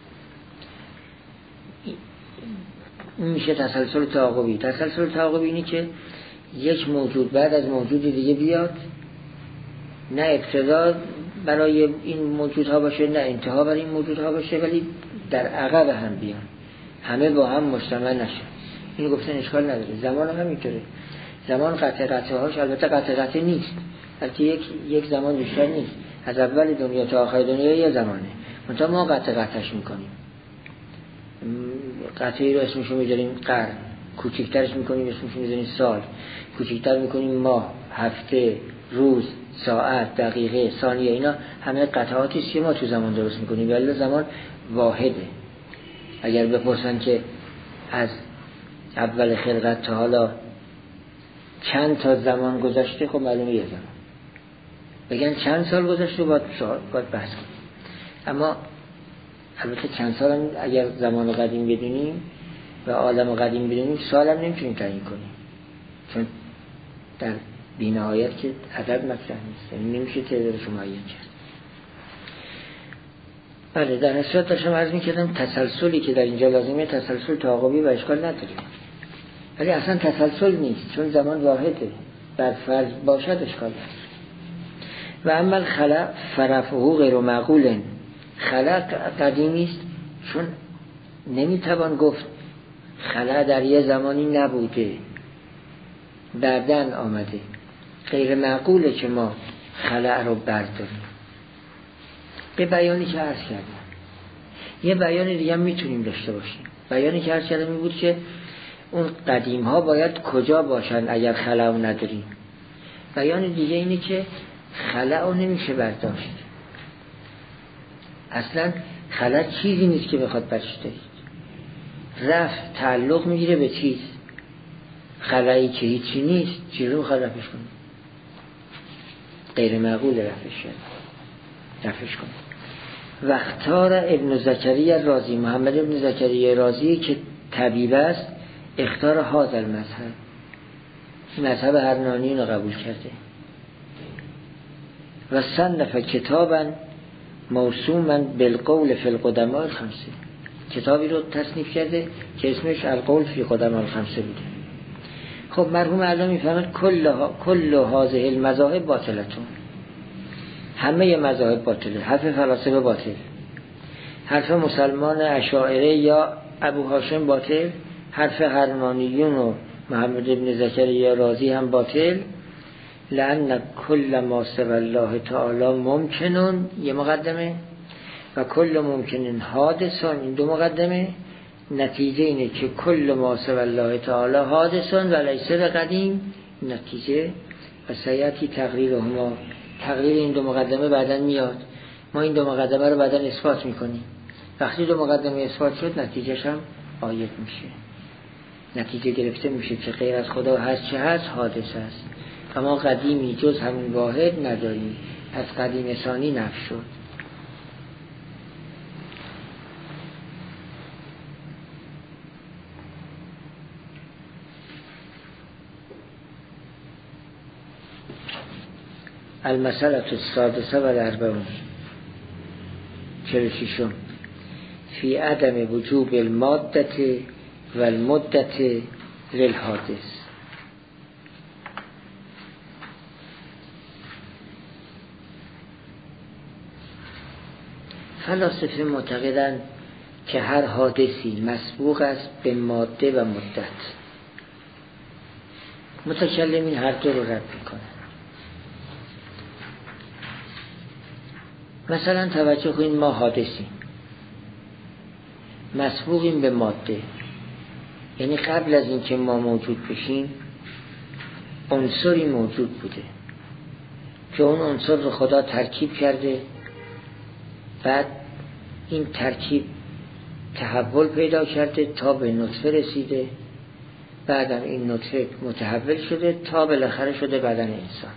این میشه تسلسل تعاقبی. تسلسل تعاقبی اینه که یک موجود بعد از موجود دیگه بیاد، نه ابتدا برای این موجودها باشه نه انتها برای این موجودها باشه، ولی در عقب هم بیان، همه با هم مجتمع نشن. این گفتن اشکال نداره. زمان هم همینطوره. زمان قطع قطعه هاش البته قطع قطعه نیست، بلکه یک یک زمان بیشتر نیست. از اول دنیا تا آخر دنیا یه زمانه، منتها ما قطع قطعش میکنیم. قطعی رو اسمشو میذاریم قرن، کوچکترش میکنیم اسمشو میذاریم سال، کوچکتر میکنیم ماه، هفته، روز، ساعت، دقیقه، ثانیه. اینا همه قطعاتی است که ما تو زمان درست میکنیم، ولی زمان واحده. اگر بپرسن که از اول خلقت تا حالا چند تا زمان گذشته، خب معلومه یه زمان. بگن چند سال گذشته، باید باید بحث کنیم. اما البته چند سال هم اگر زمان قدیم بدونیم و عالم قدیم بدونیم، سال هم نمیتونیم تعیین کنیم، چون در بی‌نهایت که عدد مطرح نیست، یعنی نمیشه تعدادش رو معین کرد. بله، در نصیحت داشتم عرض میکردم تسلسلی که در اینجا لازمه تسلسل تعاقبی و اشکال نداریم، ولی اصلا تسلسل نیست، چون زمان واحده. بر فرض باشد اشکال نداره. و اما خلق فرفعه غیر معقول، خلق قدیمی است، چون نمیتوان گفت خلق در یه زمانی نبوده بعدن آمده. غیر معقوله که ما خلق رو برداریم. به بیانی که عرض کردم، یه بیان دیگه هم میتونیم داشته باشیم. بیانی که عرض کردم این بود که اون قدیم ها باید کجا باشن اگر خلق نداریم. بیان دیگه اینه که خلق رو نمیشه برداشت. اصلا خلق چیزی نیست که بخواد برش دارید. رفت تعلق میگیره به چیز. خلقی که هیچی نیست چی رو میخواد رفش کنه؟ غیر معقول رفش کنه رفش کنه و اختار ابن زکریا رازی، محمد ابن زکریا رازی که طبیب است، اختار هذا المذهب، مذهب هرنانی رو قبول کرده و صنف کتابا موسوما بالقول فی القدماء الخمسه، کتابی رو تصنیف کرده که اسمش القول فی قدماء الخمسه بوده. خب مرحوم اعلی میفهمد کل کل هذه المذاهب باطلتون، همه مذاهب باطله، حرف فلاسفه باطل، حرف مسلمان اشاعره یا ابو هاشم باطل، حرف هرمانیون و محمد ابن زکریا رازی هم باطل. لأن کل ما سوى الله تعالی ممکنون، یه مقدمه، و کل ممکنن حادثون، این دو مقدمه. نتیجه اینه که کل ما سوى الله تعالی حادثون و لیس بقدیم، نتیجه و سیاتی تقریر هما، تقریر این دو مقدمه بعدن میاد. ما این دو مقدمه رو بعدن اثبات میکنیم. وقتی دو مقدمه اثبات شد نتیجهش هم آیت میشه، نتیجه گرفته میشه که غیر از خدا هست چه هست حادث است. اما قدیمی جز همین واحد نداریم، پس قدیم ثانی نفی شد. المسألة السادسة و الاربعون، چهل و ششم، فی عدم وجوب المادت و المدت للحادث. فلاسفه معتقدند که هر حادثی مسبوق است به ماده و مدت. متکلمین هر دو رو رد میکنن. مثلا توجه کنید، ما حادثیم، مسبوقیم به ماده، یعنی قبل از اینکه ما موجود بشیم عنصری موجود بوده که اون عنصر رو خدا ترکیب کرده، بعد این ترکیب تحول پیدا کرده تا به نطفه رسیده، بعدم این نطفه متحول شده تا بالاخره شده بدن انسان.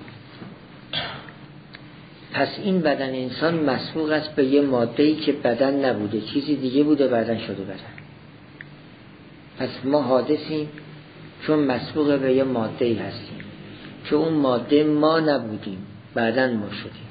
پس این بدن انسان مسبوق است به یه ماده‌ای که بدن نبوده، چیزی دیگه بوده بعدن شده بدن. پس ما حادثیم چون مسبوق به یه ماده‌ای هستیم که اون ماده ما نبودیم بعدن ما شدیم.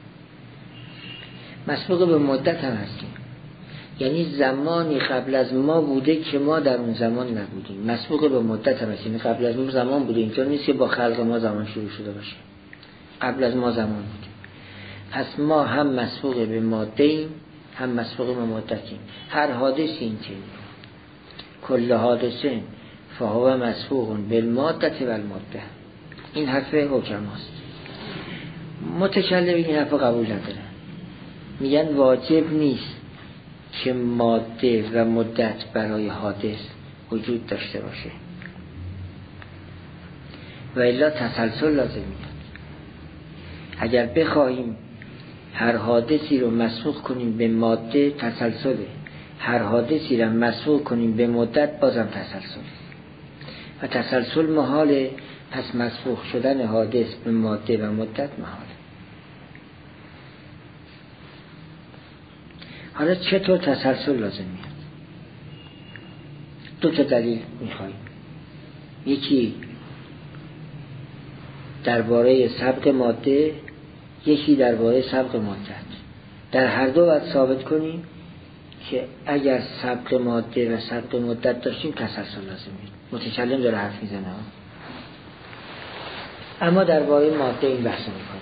مسبوق به مدت هم هستیم، یعنی زمانی قبل از ما بوده که ما در اون زمان نبودیم. مسبوق به مدت هم هستیم، قبل از ما زمان بوده، اینطور نیست که با خلق ما زمان شروع شده باشه، قبل از ما زمان بوده. پس ما هم مسبوق به ماده ایم هم مسبوق به مدتیم. هر حادثی این چنین، کل حادثه فهو مسبوق بالمادت و الماده. این حرف حکماست. متکلمین این حرف قبول ندارن، میگن واجب نیست که ماده و مدت برای حادث وجود داشته باشه و الا تسلسل لازم میاد. اگر بخواهیم هر حادثی رو مسبوق کنیم به ماده تسلسله، هر حادثی رو مسبوق کنیم به مدت بازم تسلسل، و تسلسل محاله. پس مسبوق شدن حادث به ماده و مدت محاله. حالا چطور تسلسل لازم میاد؟ دو تا دلیل میخواییم. یکی درباره سبق ماده، یکی درباره سبق مدت. در هر دو باید ثابت کنیم که اگر سبق ماده و سبق مدت داشتیم تسلسل لازم میاد. متکلم داره حرف میزنه، اما درباره ماده این بحث میکنیم.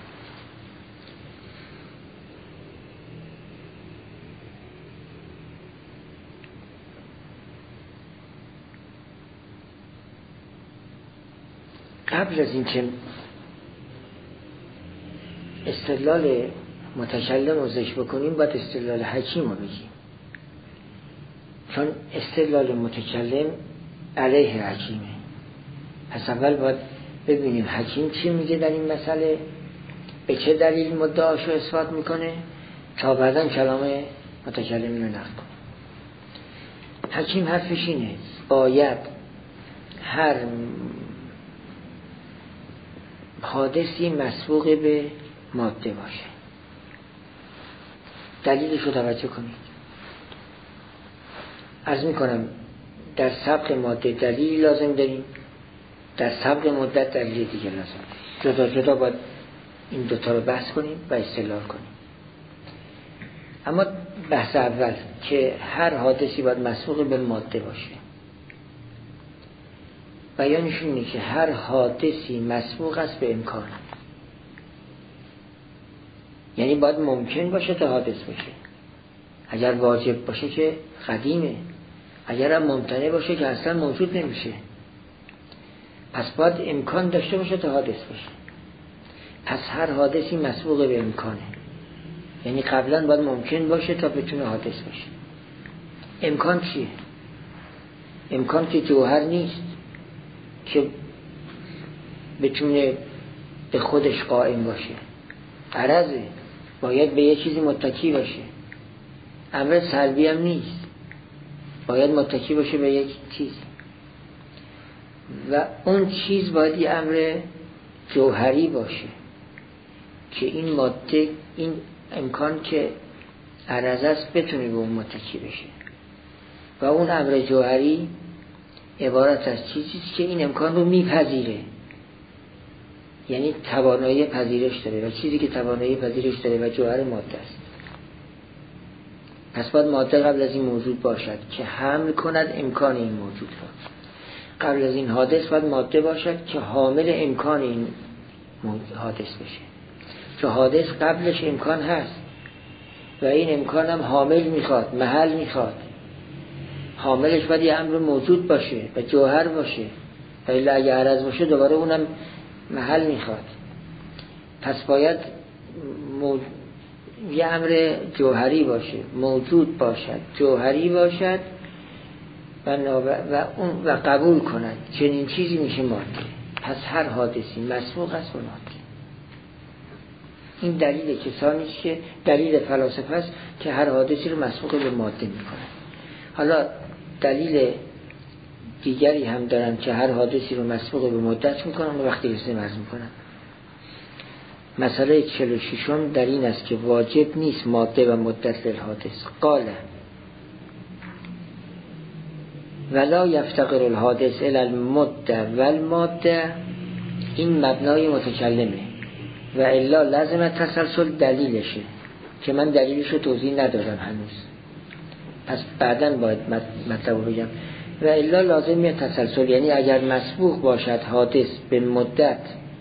قبل از این که استدلال متکلم رو ذکر بکنیم باید استدلال حکیم رو بگیم، چون استدلال متکلم علیه حکیمه. پس اول باید ببینیم حکیم چی میگه در این مسئله، به چه دلیل مدعاشو اثبات میکنه، تا بعداً کلام متکلم رو نقل کنه. حکیم حرفش اینه باید هر حادثی مسبوق به ماده باشه. دلیلش رو توجه کنید. عرض میکنم در سبق ماده دلیلی لازم داریم، در سبق مدت دلیل دیگه لازم داریم. جدا جدا باید این دوتا رو بحث کنیم و استدلال کنیم. اما بحث اول که هر حادثی باید مسبوق به ماده باشه، بیانش اینه که هر حادثی مسبوق است به امکان، یعنی باید ممکن باشه تا حادث باشه. اگر واجب باشه که قدیمه، اگر هم ممتنع باشه که اصلا موجود نمیشه. پس باید امکان داشته باشه تا حادث باشه. پس هر حادثی مسبوق به امکانه، یعنی قبلا باید ممکن باشه تا بتونه حادث باشه. امکان چیه؟ امکان که جوهر نیست که بتونه به خودش قائم باشه، عرضه، باید به یه چیزی متکی باشه. امر سلبی هم نیست، باید متکی باشه به یک چیز، و اون چیز باید یه امر جوهری باشه که این ماده، این امکان که عرض است بتونه به اون متکی بشه و اون امر جوهری عبارت از چیزی که این امکان رو میپذیره، یعنی توانایی پذیرش داره و چیزی که توانایی پذیرش داره و جوهر ماده است. پس باید ماده قبل از این موجود باشد که حمل کند امکان این موجود را. قبل از این حادث باید ماده باشد که حامل امکان این حادث بشه، چون حادث قبلش امکان هست و این امکان هم حامل میخواد، محل میخواد. حاملش باید یه امر موجود باشه و جوهر باشه، و الا اگه عرض باشه دوباره اونم محل میخواد. پس باید مو... یه امر جوهری باشه، موجود باشد، جوهری باشد و, ناب... و, اون... و قبول کند چنین چیزی میشه ماده. پس هر حادثی مسبوق است به ماده. این دلیل کسانی که دلیل فلاسفه است که هر حادثی رو مسبوق به ماده میکنن. حالا دلیل دیگری هم دارن که هر حادثی رو مسبوق به مدت میکنن و وقتی رسیدیم عرض میکنن. مسئله چهل و ششم در این است که واجب نیست ماده و مدت للحادث. قال ولا یفتقر الحادث الی المده والماده، این مبنای متکلمه و الا لازم تسلسل دلیلشه که من دلیلش رو توضیح ندادم هنوز، پس بعداً باید مطلب بگم. و الا لازم تسلسل، یعنی اگر مسبوق باشد حادث به مدت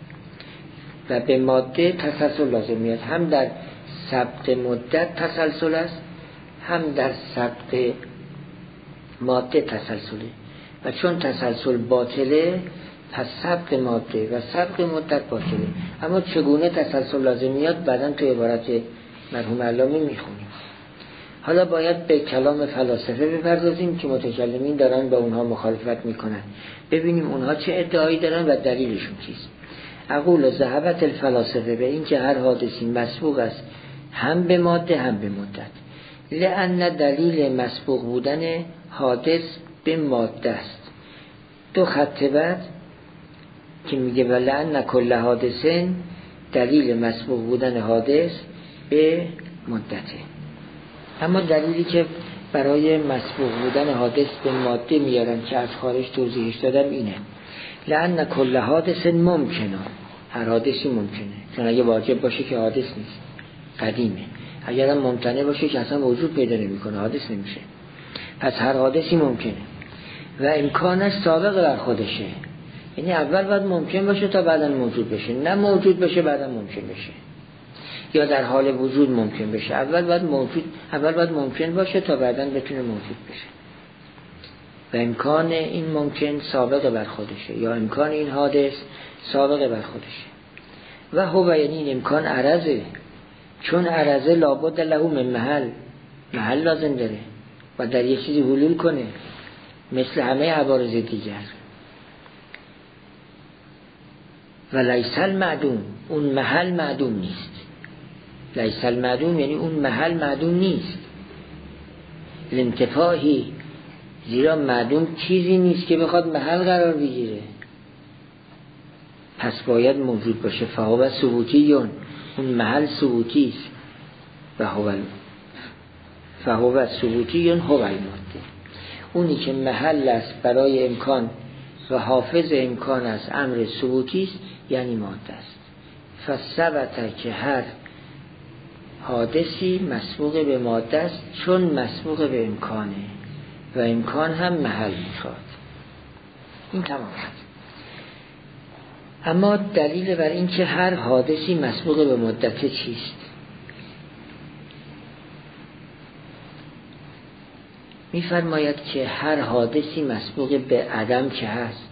و به ماده تسلسل لازم میاد. هم در سبق مدت تسلسل است، هم در سبق ماده تسلسله و چون تسلسل باطله پس سبق ماده و سبق مدت باطله. اما چگونه تسلسل لازم میاد بعداً تو عبارت مرحوم علامه میخونیم. حالا باید به کلام فلاسفه بپردازیم که متکلمین دارن با اونها مخالفت میکنن، ببینیم اونها چه ادعایی دارن و دلیلشون چیست. اقول ذهبت الفلاسفه به این که هر حادثی مسبوق است هم به ماده هم به مدت، لأن دلیل مسبوق بودن حادث به ماده است. دو خط بعد که میگه ولأن کل حادثن، دلیل مسبوق بودن حادث به مدته. اما دلیلی که برای مسبوق بودن حادث به ماده میارن که از خارج توضیحش دادم اینه، لأن کل حادث ممکنه، هر حادثی ممکنه، چون اگه واجب باشه که حادث نیست، قدیمه. اگر هم ممتنع باشه که اصلا وجود پیدا نمیکنه، حادث نمیشه. پس هر حادثی ممکنه و امکانش سابق بر خودشه، یعنی اول باید ممکن باشه تا بعدا موجود بشه، نه موجود بشه بعدا ممکن بشه، یا در حال وجود ممکن بشه. اول باید موجود اول باید ممکن باشه تا بعدا بتونه موجود بشه و امکان این ممکن سابق بر خودشه، یا امکان این حادث سابق بر خودشه. و هو یعنی این امکان عرضه، چون عرضه لابد له من محل، محل لازم داره و در یک چیزی حلول کنه مثل همه عوارض دیگر. و لیس المعدوم، اون محل معدوم نیست. لیس المعدوم یعنی اون محل معدوم نیست، لانتفاهی، زیرا معدوم چیزی نیست که بخواد محل قرار بگیره، پس باید موجود باشه. فهو ثبوتیون، اون محل ثبوتی است. و هو فهو ثبوتیون هو الماده، اونی که محل است برای امکان و حافظ امکان است امر ثبوتی است، یعنی ماده است. فثبت که هر حادثی مسبوق به ماده است چون مسبوق به امکانه و امکان هم محل میخواد. این تمام است. اما دلیل بر این که هر حادثی مسبوق به مدت چیست؟ میفرماید که هر حادثی مسبوق به عدم که هست،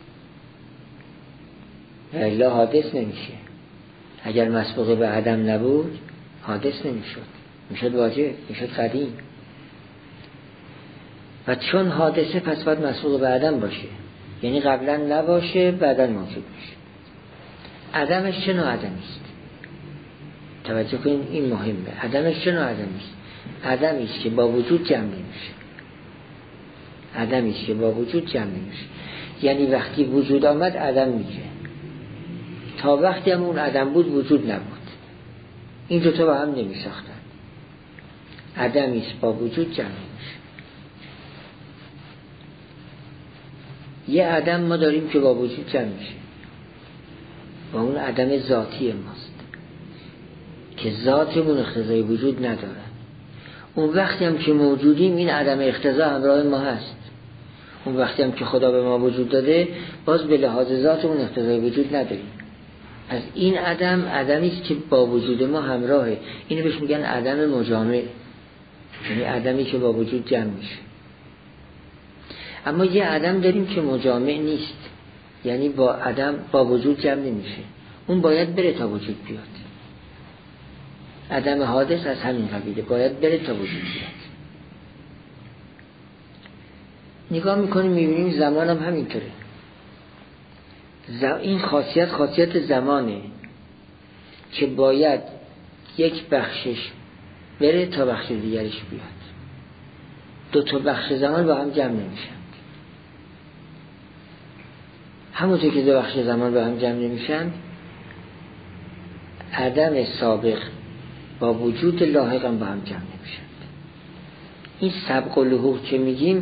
الا حادث نمیشه. اگر مسبوق به عدم نبود حادث نمیشد، میشد واجب، میشد قدیم. و چون حادثه پس باید مسبوق به عدم باشه، یعنی قبلا نباشه بعدا موجود میشه. عدمش چه نوع عدمی است؟ توجه کنین، این مهمه. عدمش چه نوع عدمی است؟ عدمی است که با وجود جمع نمیشه. عدمی است که با وجود جمع نمیشه، یعنی وقتی وجود آمد عدم میشه، تا تا وقتی هم اون عدم بود وجود نبود. این دوتا با هم نمی ساختن. عدمیست با وجود جمع میشه. یه عدم ما داریم که با وجود جمع میشه و اون عدم ذاتی ماست که ذاتمون اقتضای وجود نداره. اون وقتی هم که موجودیم این عدم اقتضا همراه ما هست. اون وقتی هم که خدا به ما وجود داده باز به لحاظ ذاتمون اقتضای وجود نداریم. از این عدم عدمی است که با وجود ما همراهه. اینو بهش میگن عدم مجامع، یعنی عدمی که با وجود جمع میشه. اما یه عدم داریم که مجامع نیست، یعنی با عدم با وجود جمع نمیشه. اون باید بره تا وجود بیاد. عدم حادث از همین قبیله، باید بره تا وجود بیاد. نگاه میکنیم میبینیم زمان هم همینطوره. این خاصیت خاصیت زمانه که باید یک بخشش بره تا بخش دیگرش بیاد. دو تا بخش زمان با هم جمع نمیشن. همونطور که دو بخش زمان با هم جمع نمیشن، عدم سابق با وجود لاحق هم با هم جمع نمیشن. این سبق و لحوق که میگیم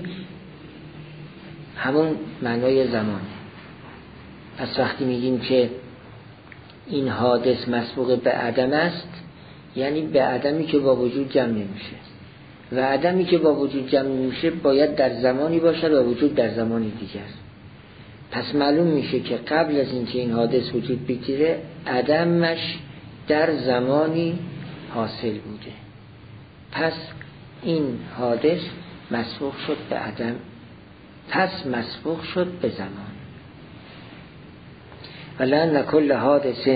همون معنای زمانه. پس وقتی میگیم که این حادث مسبوق به عدم است، یعنی به عدمی که با وجود جمع نمیشه و عدمی که با وجود جمع نمیشه باید در زمانی باشد و وجود در زمانی دیگر. پس معلوم میشه که قبل از اینکه این حادث وجود بگیره عدمش در زمانی حاصل بوده. پس این حادث مسبوق شد به عدم، پس مسبوق شد به زمان. ولأن کل حادث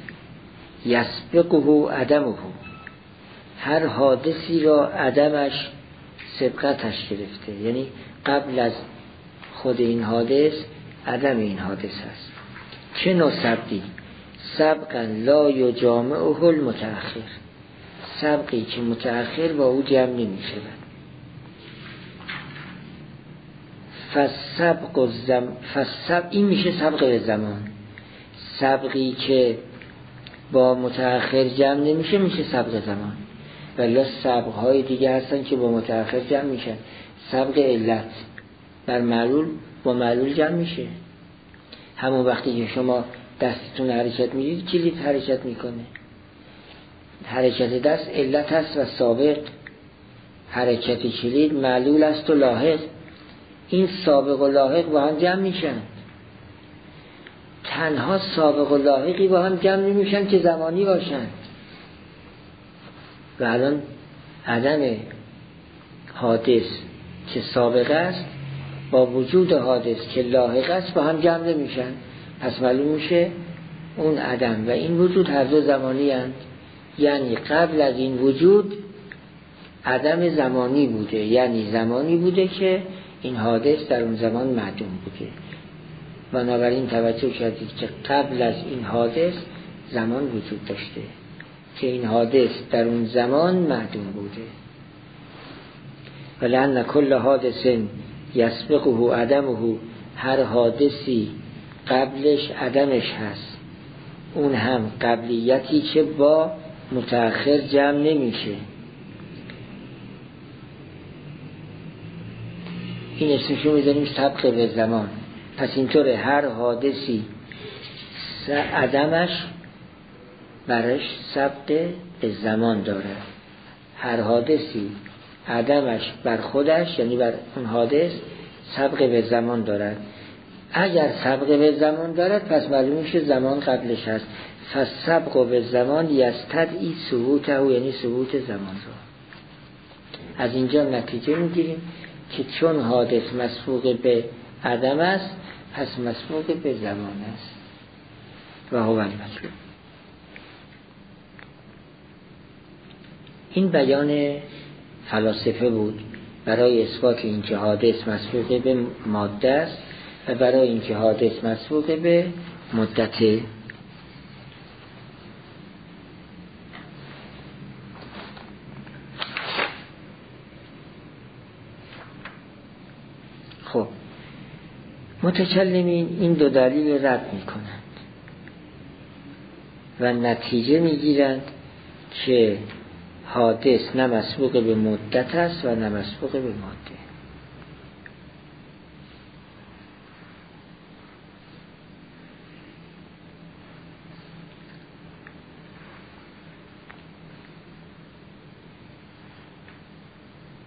یسبقه عدمه، هر حادثی را عدمش سبقتش گرفته، یعنی قبل از خود این حادث عدم این حادث هست. چه نوع سبقی؟ سبقا لا یجامعه المتأخر، سبقی که متأخر با او جمع نمی شود. فسبق الزم فسبق این میشه سبق به زمان. سبقی که با متأخر جمع نمیشه میشه سبق زمان. ولی سبق های دیگه هستن که با متأخر جمع میشن. سبق علت بر معلول با معلول جمع میشه. همون وقتی که شما دستتون حرکت میدید کلید حرکت میکنه. حرکت دست علت است و سابق، حرکت کلید معلول است و لاحق. این سابق و لاحق با هم جمع میشن. تنها سابق و لاحقی با هم جمع نمیشن که زمانی باشن. و الان عدم حادث که سابق است با وجود حادث که لاحق است با هم جمع نمیشن. پس معلوم میشه اون عدم و این وجود هر دو زمانی هستند. یعنی قبل از این وجود عدم زمانی بوده، یعنی زمانی بوده که این حادث در اون زمان معدوم بوده. بنابراین توجه کردید که قبل از این حادث زمان وجود داشته که این حادث در اون زمان معدوم بوده. ولأن کل حادث یسبقه عدمه، هر حادثی قبلش عدمش هست، اون هم قبلیتی که با متأخر جمع نمیشه. این اسمشو میذاریم سبق به زمان. پس اینطوره هر حادثی عدمش برش سبق به زمان داره. هر حادثی عدمش بر خودش یعنی بر اون حادث سبق به زمان دارد. اگر سبق به زمان دارد پس معلوم میشه زمان قبلش هست. فسبق به زمان یستدعی ثبوته، یعنی ثبوت زمان رو. از اینجا نتیجه میگیریم که چون حادث مسبوق به عدم است پس مسبوق به زمان است و هو المطلوب. این بیان فلاسفه بود برای اثبات اینکه حادث مسبوق به ماده است و برای اینکه حادث مسبوق به مدته. خب متکلمین این دو دلیل رد میکنند. و نتیجه میگیرند که حادث نه مسبوق به مدت است و نه مسبوق به ماده.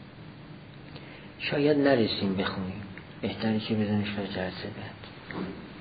شاید نرسیم بخونیم، بهتره که بزنش و جلسه بعد.